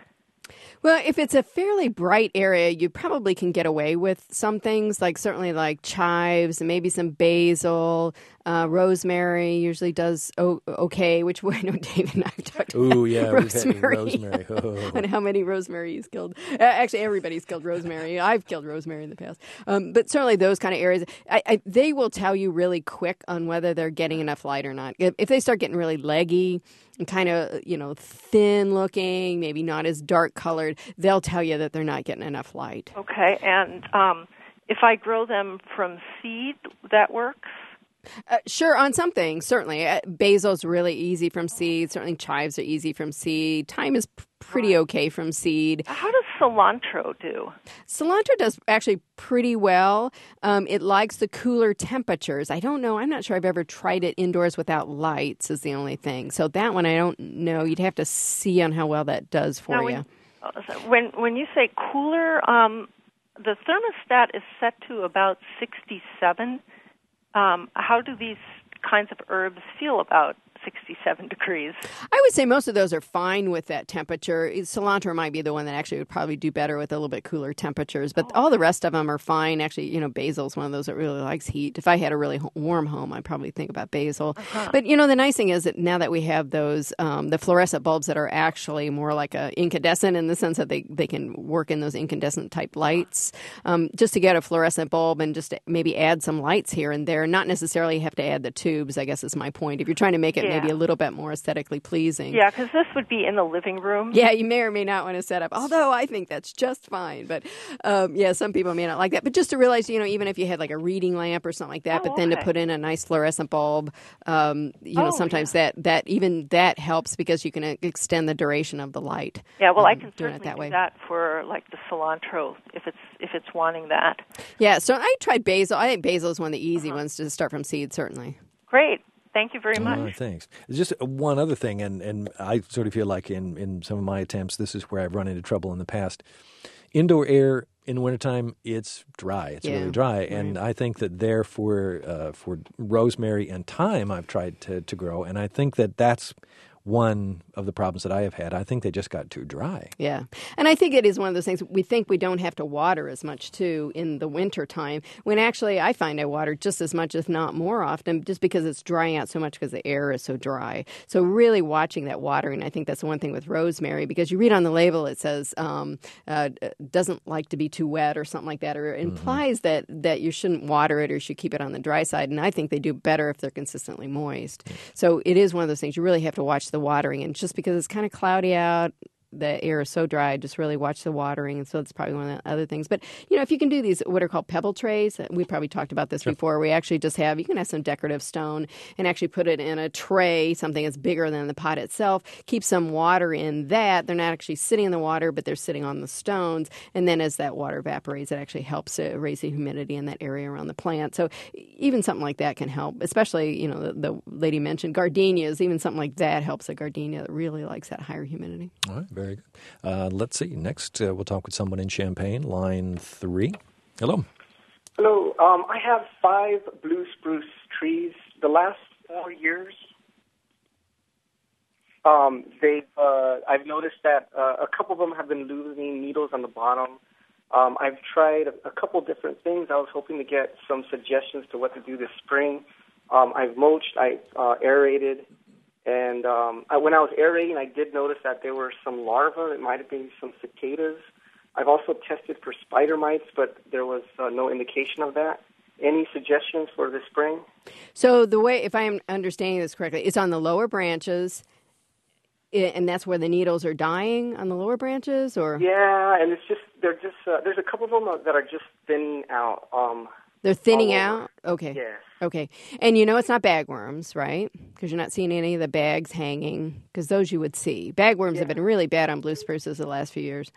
Well, if it's a fairly bright area, you probably can get away with some things, like certainly like chives and maybe some basil. Uh, rosemary usually does o- okay, which I know David and I have talked about. Ooh, yeah, rosemary. we've had rosemary. Oh. And how many rosemary he's killed. Uh, actually, everybody's killed rosemary. I've killed rosemary in the past. Um, but certainly those kind of areas, I, I, they will tell you really quick on whether they're getting enough light or not. If, if they start getting really leggy and kind of, you know, thin looking, maybe not as dark colored, they'll tell you that they're not getting enough light. Okay, and um, if I grow them from seed, that works? Uh, sure, on some things, certainly. Uh, basil's really easy from seed. Certainly chives are easy from seed. Thyme is p- pretty okay from seed. How does cilantro do? Cilantro does actually pretty well. Um, it likes the cooler temperatures. I don't know. I'm not sure I've ever tried it indoors without lights is the only thing. So that one I don't know. You'd have to see on how well that does for now, you. When, when, when you say cooler, um, the thermostat is set to about sixty-seven. Um, how do these kinds of herbs feel about sixty-seven degrees? I would say most of those are fine with that temperature. Cilantro might be the one that actually would probably do better with a little bit cooler temperatures, but oh. all the rest of them are fine. Actually, you know, basil's one of those that really likes heat. If I had a really warm home, I'd probably think about basil. Uh-huh. But, you know, the nice thing is that now that we have those, um, the fluorescent bulbs that are actually more like a incandescent in the sense that they, they can work in those incandescent type lights, um, just to get a fluorescent bulb and just maybe add some lights here and there, not necessarily have to add the tubes, I guess is my point. If you're trying to make it yeah. maybe a little bit more aesthetically pleasing. Yeah, because this would be in the living room. Yeah, you may or may not want to set up, although I think that's just fine. But, um, yeah, some people may not like that. But just to realize, you know, even if you had like a reading lamp or something like that, oh, but then okay. to put in a nice fluorescent bulb, um, you know, oh, sometimes yeah. that, that even that helps because you can extend the duration of the light. Yeah, well, um, I can certainly that do way. that for like the cilantro if it's if it's wanting that. Yeah, so I tried basil. I think basil is one of the easy uh-huh. ones to start from seed, certainly. Great. Thank you very much. Uh, thanks. Just one other thing, and, and I sort of feel like in, in some of my attempts, this is where I've run into trouble in the past. Indoor air in the wintertime, it's dry. It's yeah, really dry. right. And I think that there for, uh, for rosemary and thyme I've tried to, to grow, and I think that that's one of the problems that I have had. I think they just got too dry. Yeah. And I think it is one of those things, we think we don't have to water as much, too, in the winter time, when actually I find I water just as much, if not more often, just because it's drying out so much because the air is so dry. So really watching that watering, I think that's the one thing with rosemary, because you read on the label, it says um, uh, doesn't like to be too wet or something like that, or it implies mm-hmm. that, that you shouldn't water it or should keep it on the dry side. And I think they do better if they're consistently moist. Yeah. So it is one of those things you really have to watch the watering, and just because it's kind of cloudy out, the air is so dry, just really watch the watering, and so it's probably one of the other things. But, you know, if you can do these, what are called pebble trays, we probably talked about this sure. before, we actually just have, you can have some decorative stone and actually put it in a tray, something that's bigger than the pot itself, keep some water in that. They're not actually sitting in the water, but they're sitting on the stones, and then as that water evaporates, it actually helps to raise the humidity in that area around the plant. So even something like that can help, especially, you know, the, the lady mentioned gardenias, even something like that helps a gardenia that really likes that higher humidity. All right, very good. Uh, let's see. Next, uh, we'll talk with someone in Champaign, line three. Hello. Hello. Um, I have five blue spruce trees. The last four years, um, they've. Uh, I've noticed that uh, a couple of them have been losing needles on the bottom. Um, I've tried a, a couple different things. I was hoping to get some suggestions to what to do this spring. Um, I've mulched. I uh, aerated. And um, I, when I was aerating, I did notice that there were some larvae. It might have been some cicadas. I've also tested for spider mites, but there was uh, no indication of that. Any suggestions for this spring? So the way, if I am understanding this correctly, it's on the lower branches, and that's where the needles are dying on the lower branches, or? Yeah, and it's just, they're just, uh, there's a couple of them that are just thinning out. Um, They're thinning out? Okay. Yes. Okay. And you know it's not bagworms, right? Because you're not seeing any of the bags hanging, because those you would see. Bagworms yeah. have been really bad on blue spruces the last few years.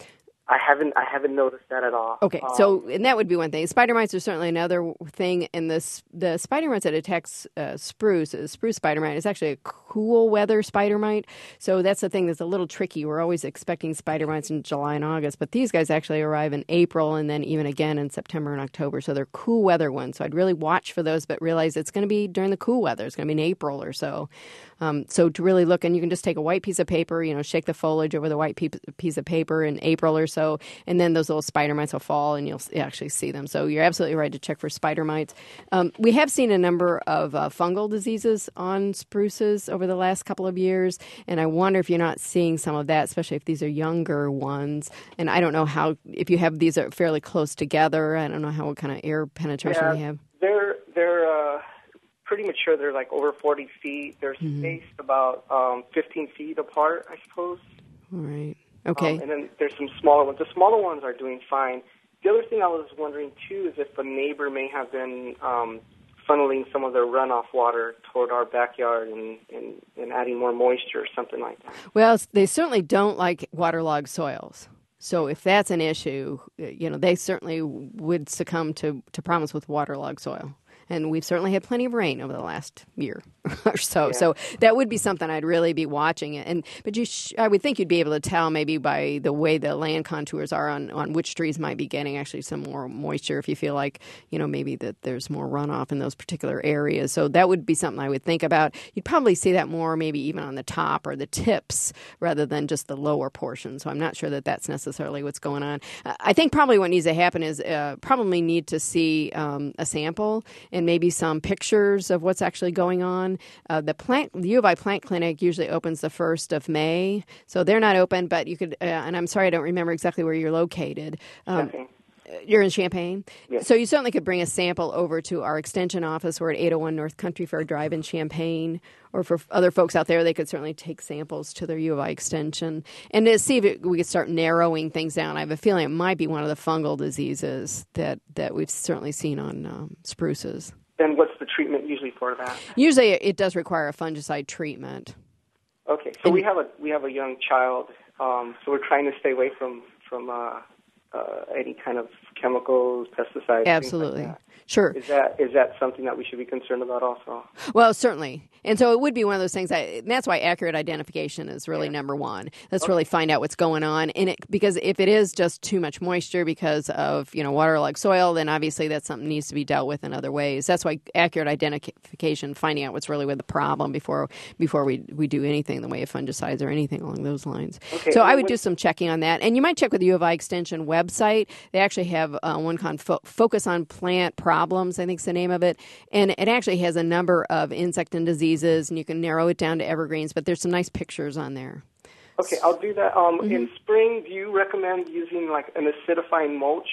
I haven't I haven't noticed that at all. Okay, um, so and that would be one thing. Spider mites are certainly another thing. And this the spider mites that attacks uh, spruce, uh, spruce spider mite, is actually a cool weather spider mite. So that's the thing that's a little tricky. We're always expecting spider mites in July and August, but these guys actually arrive in April and then even again in September and October. So they're cool weather ones. So I'd really watch for those, but realize it's going to be during the cool weather. It's going to be in April or so. Um, so to really look, and you can just take a white piece of paper, you know, shake the foliage over the white pe- piece of paper in April or so, and then those little spider mites will fall and you'll actually see them. So you're absolutely right to check for spider mites. Um, we have seen a number of uh, fungal diseases on spruces over the last couple of years, and I wonder if you're not seeing some of that, especially if these are younger ones. And I don't know how, if you have these are fairly close together, I don't know how what kind of air penetration yeah, they have. They're, they're, uh... pretty mature. They're like over forty feet. They're mm-hmm. spaced about um, fifteen feet apart, I suppose. All right. Okay. Um, and then there's some smaller ones. The smaller ones are doing fine. The other thing I was wondering, too, is if a neighbor may have been um, funneling some of their runoff water toward our backyard and, and, and adding more moisture or something like that. Well, they certainly don't like waterlogged soils. So if that's an issue, you know, they certainly would succumb to, to problems with waterlogged soil. And we've certainly had plenty of rain over the last year or so. Yeah. So that would be something I'd really be watching. And but you, sh- I would think you'd be able to tell maybe by the way the land contours are on, on which trees might be getting actually some more moisture if you feel like, you know, maybe that there's more runoff in those particular areas. So that would be something I would think about. You'd probably see that more maybe even on the top or the tips rather than just the lower portion. So I'm not sure that that's necessarily what's going on. I think probably what needs to happen is uh, probably need to see um, a sample and maybe some pictures of what's actually going on. Uh, the plant, the U of I Plant Clinic usually opens the first of May, so they're not open, but you could, uh, and I'm sorry I don't remember exactly where you're located. Um, Champaign. You're in Champaign? Yes. So you certainly could bring a sample over to our extension office. We're at eight oh one North Country Fair Drive in Champaign. Or for other folks out there, they could certainly take samples to their U of I extension. And to see if it, we could start narrowing things down. I have a feeling it might be one of the fungal diseases that, that we've certainly seen on um, spruces. Then what's the treatment usually for that? Usually it does require a fungicide treatment. Okay, so and, we have a we have a young child, um, so we're trying to stay away from, from uh, uh, any kind of chemicals, pesticides. Absolutely. Things like that. Sure. Is that is that something that we should be concerned about also? Well, certainly. And so it would be one of those things, that, and that's why accurate identification is really yeah. number one. Let's okay. really find out what's going on. And it, because if it is just too much moisture because of, you know, waterlogged soil, then obviously that's something that needs to be dealt with in other ways. That's why accurate identification, finding out what's really with the problem before before we, we do anything in the way of fungicides or anything along those lines. Okay. So I would do some checking on that. And you might check with the U of I Extension website. They actually have uh, one called Fo- Focus on Plant Problems, I think is the name of it. And it actually has a number of insect and disease, and you can narrow it down to evergreens, but there's some nice pictures on there. Okay, I'll do that. Um, mm-hmm. In spring, do you recommend using like an acidifying mulch?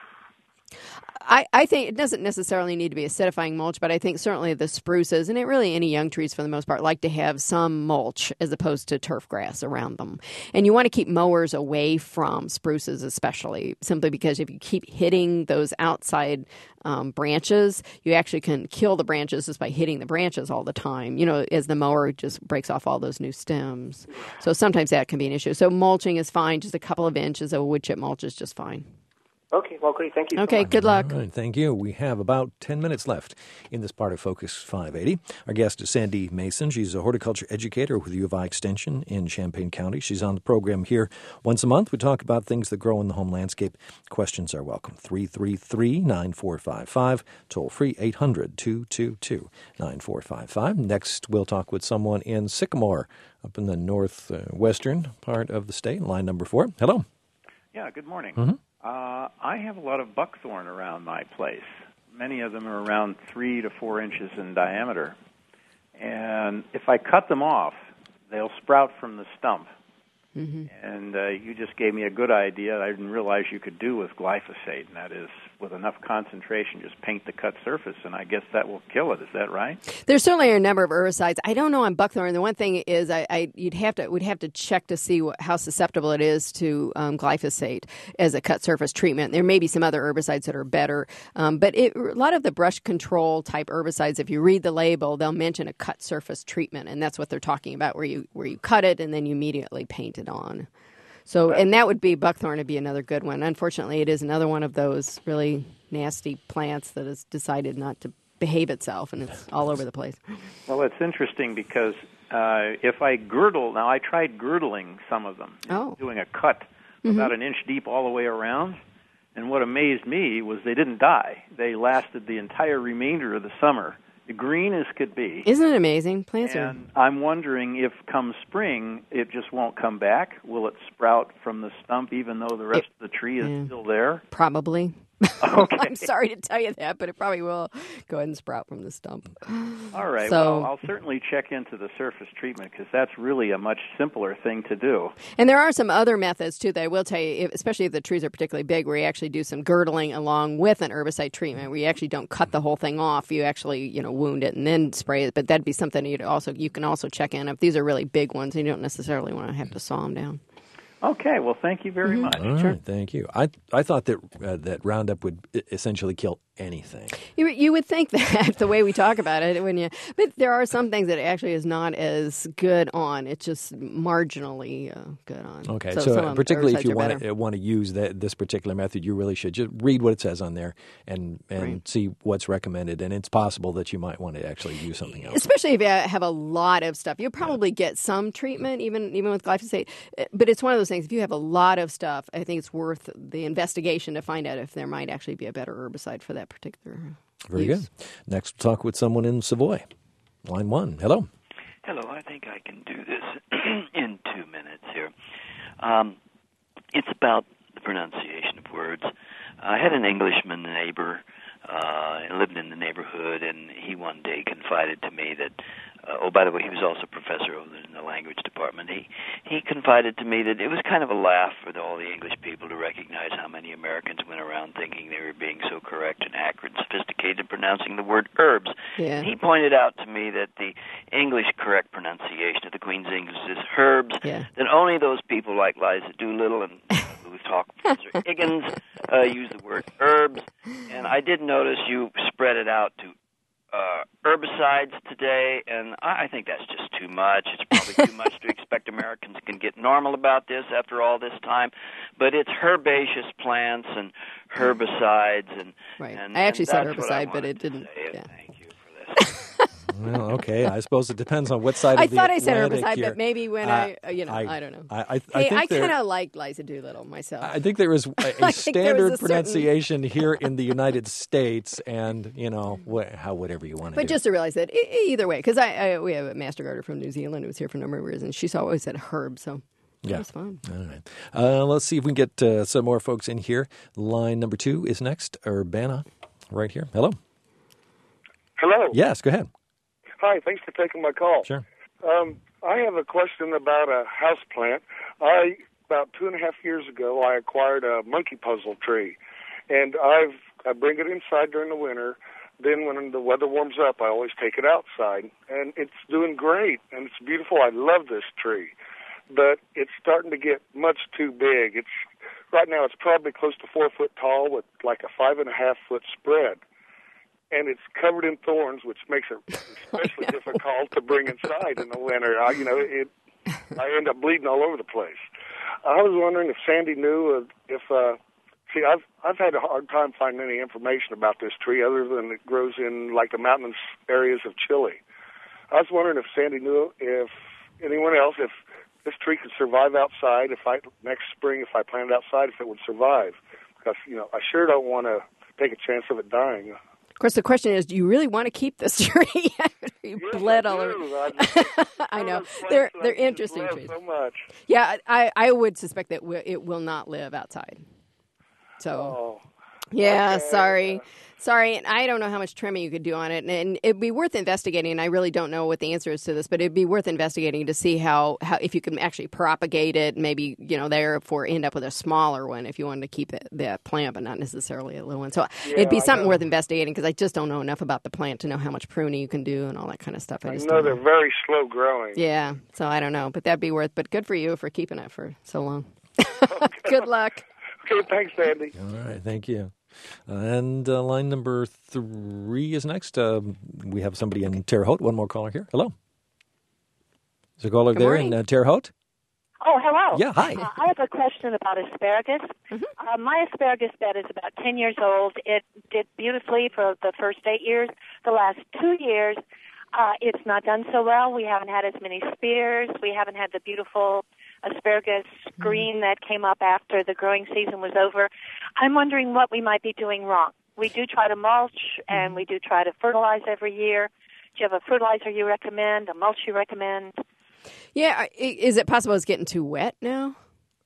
I, I think it doesn't necessarily need to be acidifying mulch, but I think certainly the spruces, and it really any young trees for the most part, like to have some mulch as opposed to turf grass around them. And you want to keep mowers away from spruces especially, simply because if you keep hitting those outside um, branches, you actually can kill the branches just by hitting the branches all the time, you know, as the mower just breaks off all those new stems. So sometimes that can be an issue. So mulching is fine, just a couple of inches of wood chip mulch is just fine. Okay, well, great. Thank you. Okay, so good luck. All right, thank you. We have about ten minutes left in this part of Focus five eighty. Our guest is Sandy Mason. She's a horticulture educator with U of I Extension in Champaign County. She's on the program here once a month. We talk about things that grow in the home landscape. Questions are welcome. three three three, nine four five five. Toll free eight hundred, two two two, nine four five five. Next, we'll talk with someone in Sycamore up in the northwestern part of the state. Line number four. Hello. Yeah, good morning. Mm-hmm. Uh, I have a lot of buckthorn around my place. Many of them are around three to four inches in diameter. And if I cut them off, they'll sprout from the stump. Mm-hmm. And uh, you just gave me a good idea I didn't realize you could do with glyphosate, and that is, with enough concentration, just paint the cut surface, and I guess that will kill it. Is that right? There's certainly a number of herbicides. I don't know on buckthorn. The one thing is, I, I you'd have to we'd have to check to see what, how susceptible it is to um, glyphosate as a cut surface treatment. There may be some other herbicides that are better, um, but it, a lot of the brush control type herbicides, if you read the label, they'll mention a cut surface treatment, and that's what they're talking about, where you where you cut it and then you immediately paint it on. So, and that would be buckthorn would be another good one. Unfortunately, it is another one of those really nasty plants that has decided not to behave itself, and it's all over the place. Well, it's interesting because uh, if I girdle, now I tried girdling some of them, oh. doing a cut mm-hmm. about an inch deep all the way around, and what amazed me was they didn't die. They lasted the entire remainder of the summer, green as could be. Isn't it amazing? Plants are... And I'm wondering if come spring it just won't come back. Will it sprout from the stump even though the rest it, of the tree is yeah. still there? Probably. Okay. I'm sorry to tell you that, but it probably will go ahead and sprout from the stump. All right. So, well, I'll certainly check into the surface treatment because that's really a much simpler thing to do. And there are some other methods, too, that I will tell you, if, especially if the trees are particularly big, where you actually do some girdling along with an herbicide treatment, where you actually don't cut the whole thing off. You actually, you know, wound it and then spray it. But that'd be something you'd also you can also check in. If these are really big ones, you don't necessarily want to have to saw them down. Okay, well, thank you very mm-hmm. much. All sure. right, thank you. I I thought that uh, that Roundup would essentially kill anything. You you would think that the way we talk about it, when you, but there are some things that it actually is not as good on. It's just marginally uh, good on. Okay, so, so some uh, particularly if you want better. to want to use that this particular method, you really should just read what it says on there and and right. see what's recommended. And it's possible that you might want to actually use something else. Especially if you have a lot of stuff, you'll probably get some treatment, even even with glyphosate. But it's one of those things. If you have a lot of stuff, I think it's worth the investigation to find out if there might actually be a better herbicide for that particular Very use. good. Next, we'll talk with someone in Savoy. Line one. Hello. Hello. I think I can do this in two minutes here. Um, it's about the pronunciation of words. I had an Englishman neighbor uh, and lived in the neighborhood, and he one day confided to me that, uh, oh, by the way, he was also a professor over in the language department. He he confided to me that it was kind of a laugh for the, all the English people to recognize how many Americans went around thinking they were being so correct and accurate and sophisticated in pronouncing the word herbs. Yeah. And he pointed out to me that the English correct pronunciation of the Queen's English is herbs, yeah. that only those people like Liza Doolittle and who talk Professor Higgins uh, use the word herbs. And I did notice you spread it out to Uh, herbicides today, and I, I think that's just too much. It's probably too much to expect Americans can get normal about this after all this time. But it's herbaceous plants and herbicides, and right. And, I actually and said herbicide, but it didn't. Yeah. Thank you for this. Well, okay. I suppose it depends on what side I of the thought I said Atlantic herbicide, you're- but maybe when Uh, I, you know, I, I- don't know. I, I, I hey, think I there- kind of like Liza Doolittle myself. I think there is a, a I think there was standard a certain- pronunciation here in the United States, and you know, wh- how whatever you want to But do. just to realize that e- either way, because I, I we have a master gardener from New Zealand who was here for a number of years, and she's always said herb, so Yeah. that was fun. All right. Uh, let's see if we can get uh, some more folks in here. Line number two is next. Urbana, right here. Hello. Hello. Yes, go ahead. Hi, thanks for taking my call. Sure. Um, I have a question about a house plant. I about two and a half years ago, I acquired a monkey puzzle tree, and I've I bring it inside during the winter. Then when the weather warms up, I always take it outside, and it's doing great, and it's beautiful. I love this tree, but it's starting to get much too big. It's right now it's probably close to four foot tall with like a five and a half foot spread. And it's covered in thorns, which makes it especially difficult to bring inside in the winter. I, you know, it. I end up bleeding all over the place. I was wondering if Sandy knew if. Uh, see, I've I've had a hard time finding any information about this tree other than it grows in like the mountainous areas of Chile. I was wondering if Sandy knew if anyone else if this tree could survive outside. If I next spring, if I planted outside, if it would survive, because you know I sure don't want to take a chance of it dying. Of course, the question is, do you really want to keep this tree? you yes, bled I all do. over. I, just, I know. place They're that they're I just interesting love trees. So much. Yeah, I, I would suspect that it will not live outside. So, Oh. Yeah, Okay. sorry. Sorry, and I don't know how much trimming you could do on it, and it'd be worth investigating. And I really don't know what the answer is to this, but it'd be worth investigating to see how, how if you can actually propagate it. Maybe you know therefore end up with a smaller one if you wanted to keep it, that plant, but not necessarily a little one. So Yeah, it'd be I something know. worth investigating because I just don't know enough about the plant to know how much pruning you can do and all that kind of stuff. I, I just know don't they're very slow growing. Yeah, so I don't know, but that'd be worth. But good for you for keeping it for so long. Good luck. Okay, thanks, Sandy. All right, thank you. And uh, line number three is next. Uh, we have somebody in Terre Haute. One more caller here. Hello. Is there a caller Good there morning. in uh, Terre Haute? Oh, hello. Yeah, hi. Uh, I have a question about asparagus. Mm-hmm. Uh, my asparagus bed is about ten years old. It did beautifully for the first eight years. The last two years, uh, it's not done so well. We haven't had as many spears. We haven't had the beautiful asparagus green that came up after the growing season was over. I'm wondering what we might be doing wrong. We do try to mulch, and we do try to fertilize every year. Do you have a fertilizer you recommend, a mulch you recommend? Yeah, I- is it possible it's getting too wet now?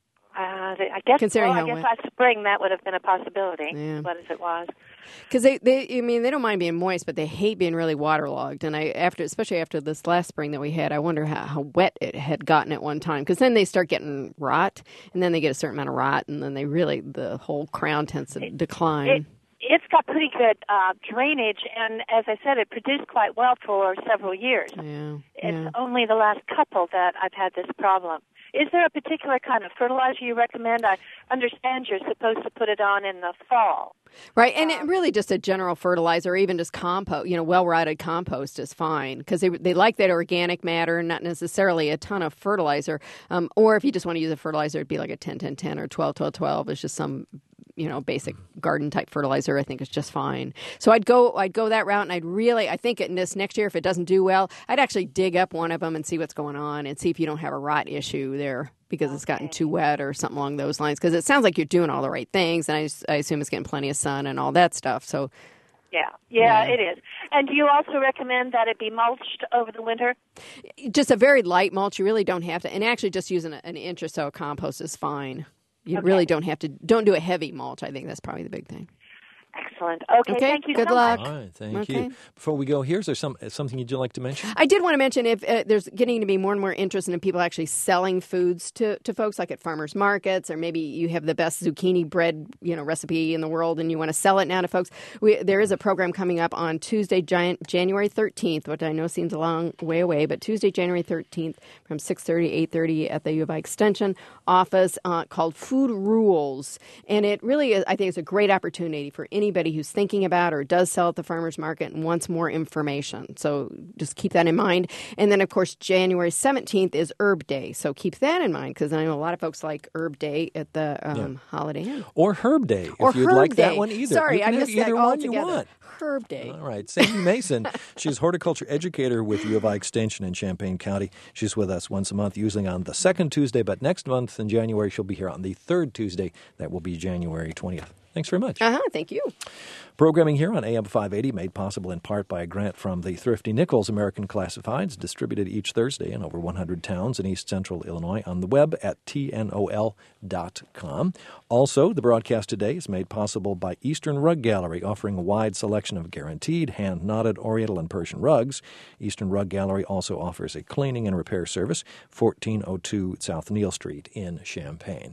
Uh, I guess, Considering well, how I guess wet. last spring that would have been a possibility, Yeah. wet as it was. Because they, they, I mean, they don't mind being moist, but they hate being really waterlogged. And I, after, especially after this last spring that we had, I wonder how, how wet it had gotten at one time. Because then they start getting rot, and then they get a certain amount of rot, and then they really, the whole crown tends to decline. It, it's got pretty good uh, drainage, and as I said, it produced quite well for several years. Yeah, It's yeah. only the last couple that I've had this problem. Is there a particular kind of fertilizer you recommend? I understand you're supposed to put it on in the fall. Right, and it really just a general fertilizer, or even just compost, you know, well-rotted compost is fine because they they like that organic matter, not necessarily a ton of fertilizer. Um, or if you just want to use a fertilizer, it'd be like a ten ten ten or twelve twelve twelve. It's just some, you know, basic garden type fertilizer. I think is just fine. So I'd go I'd go that route, and I'd really I think in this next year, if it doesn't do well, I'd actually dig up one of them and see what's going on and see if you don't have a rot issue there because it's gotten too wet or something along those lines. Because it sounds like you're doing all the right things, and I, s- I assume it's getting plenty of sun and all that stuff. So Yeah, yeah, Yeah. it is. And do you also recommend that it be mulched over the winter? just a very light mulch. You really don't have to, and actually just using an inch or so of compost is fine. You Okay. really don't have to. Don't do a heavy mulch. I think that's probably the big thing. Excellent. Okay, Okay, thank you good so luck. much. All right, thank Okay. you. Before we go here, is there some, something you'd like to mention? I did want to mention if uh, there's getting to be more and more interest in people actually selling foods to, to folks, like at farmers markets, or maybe you have the best zucchini bread, you know, recipe in the world, and you want to sell it now to folks. We, there is a program coming up on Tuesday, Giant, January thirteenth, which I know seems a long way away, but Tuesday, January thirteenth, from six thirty, eight thirty at the U of I Extension office, uh, called Food Rules, and it really is. I think it's a great opportunity for anybody who's thinking about or does sell at the farmers market and wants more information. So just keep that in mind. And then, of course, January seventeenth is Herb Day. So keep that in mind because I know a lot of folks like Herb Day at the um, Yeah. Holiday Inn. Or Herb Day, if Or you'd Herb like that Day. one either. Sorry, you can I have missed that either one you altogether. want. Herb Day. All right. Sandy Mason, she's horticulture educator with U of I Extension in Champaign County. She's with us once a month, usually on the second Tuesday, but next month in January, she'll be here on the third Tuesday. That will be January twentieth. Thanks very much. Uh-huh, thank you. Programming here on A M five eighty made possible in part by a grant from the Thrifty Nichols American Classifieds, distributed each Thursday in over one hundred towns in east central Illinois, on the web at T N O L dot com. Also, the broadcast today is made possible by Eastern Rug Gallery, offering a wide selection of guaranteed, hand-knotted, Oriental, and Persian rugs. Eastern Rug Gallery also offers a cleaning and repair service, fourteen oh two South Neal Street in Champaign.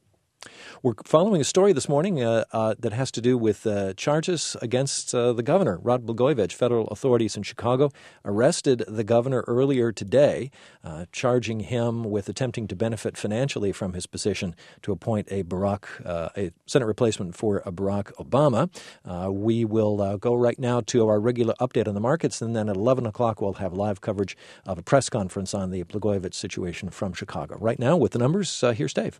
We're following a story this morning uh, uh, that has to do with uh, charges against uh, the governor, Rod Blagojevich. Federal authorities in Chicago arrested the governor earlier today, uh, charging him with attempting to benefit financially from his position to appoint a Barack, uh, a Senate replacement for uh, Barack Obama. Uh, we will uh, go right now to our regular update on the markets, and then at eleven o'clock we'll have live coverage of a press conference on the Blagojevich situation from Chicago. Right now, with the numbers, uh, here's Dave.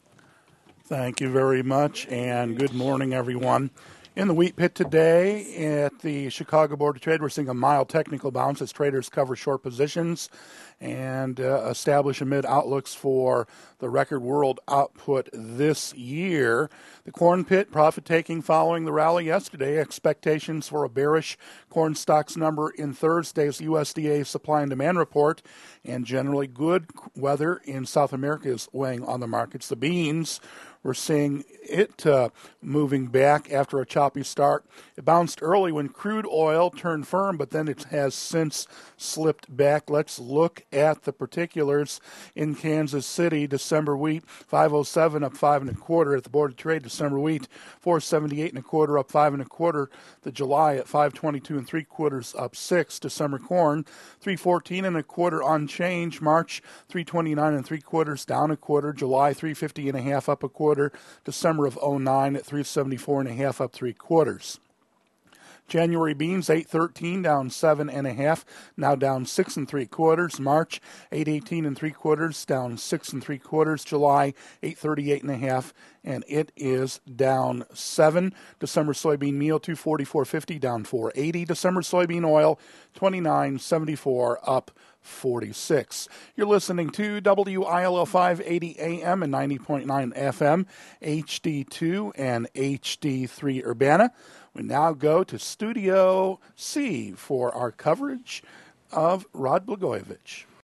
Thank you very much, and good morning, everyone. In the wheat pit today at the Chicago Board of Trade, we're seeing a mild technical bounce as traders cover short positions and uh, establish amid outlooks for the record world output this year. The corn pit profit-taking following the rally yesterday. Expectations for a bearish corn stocks number in Thursday's U S D A supply and demand report, and generally good weather in South America is weighing on the markets. The beans we're seeing it uh, moving back after a choppy start. It bounced early when crude oil turned firm, but then it has since slipped back. Let's look at the particulars in Kansas City. December wheat, five oh seven up five and a quarter at the Board of Trade. December wheat, four seventy-eight and a quarter up five and a quarter. The July at five twenty-two and three quarters up six. December corn, three fourteen and a quarter unchanged. March, three twenty-nine and three quarters down a quarter. July, three fifty and a half up a quarter. December of oh nine at three seventy-four and a half up three quarters. January beans, eight thirteen down seven and a half, now down six and three quarters. March, eight eighteen and three quarters, down six and three quarters. July, eight thirty-eight and a half, and it is down seven. December soybean meal, two forty-four fifty, down four eighty. December soybean oil, twenty-nine seventy-four, up forty-six. You're listening to W I L L five eighty A M and ninety point nine F M, H D two and H D three Urbana. We now go to Studio C for our coverage of Rod Blagojevich.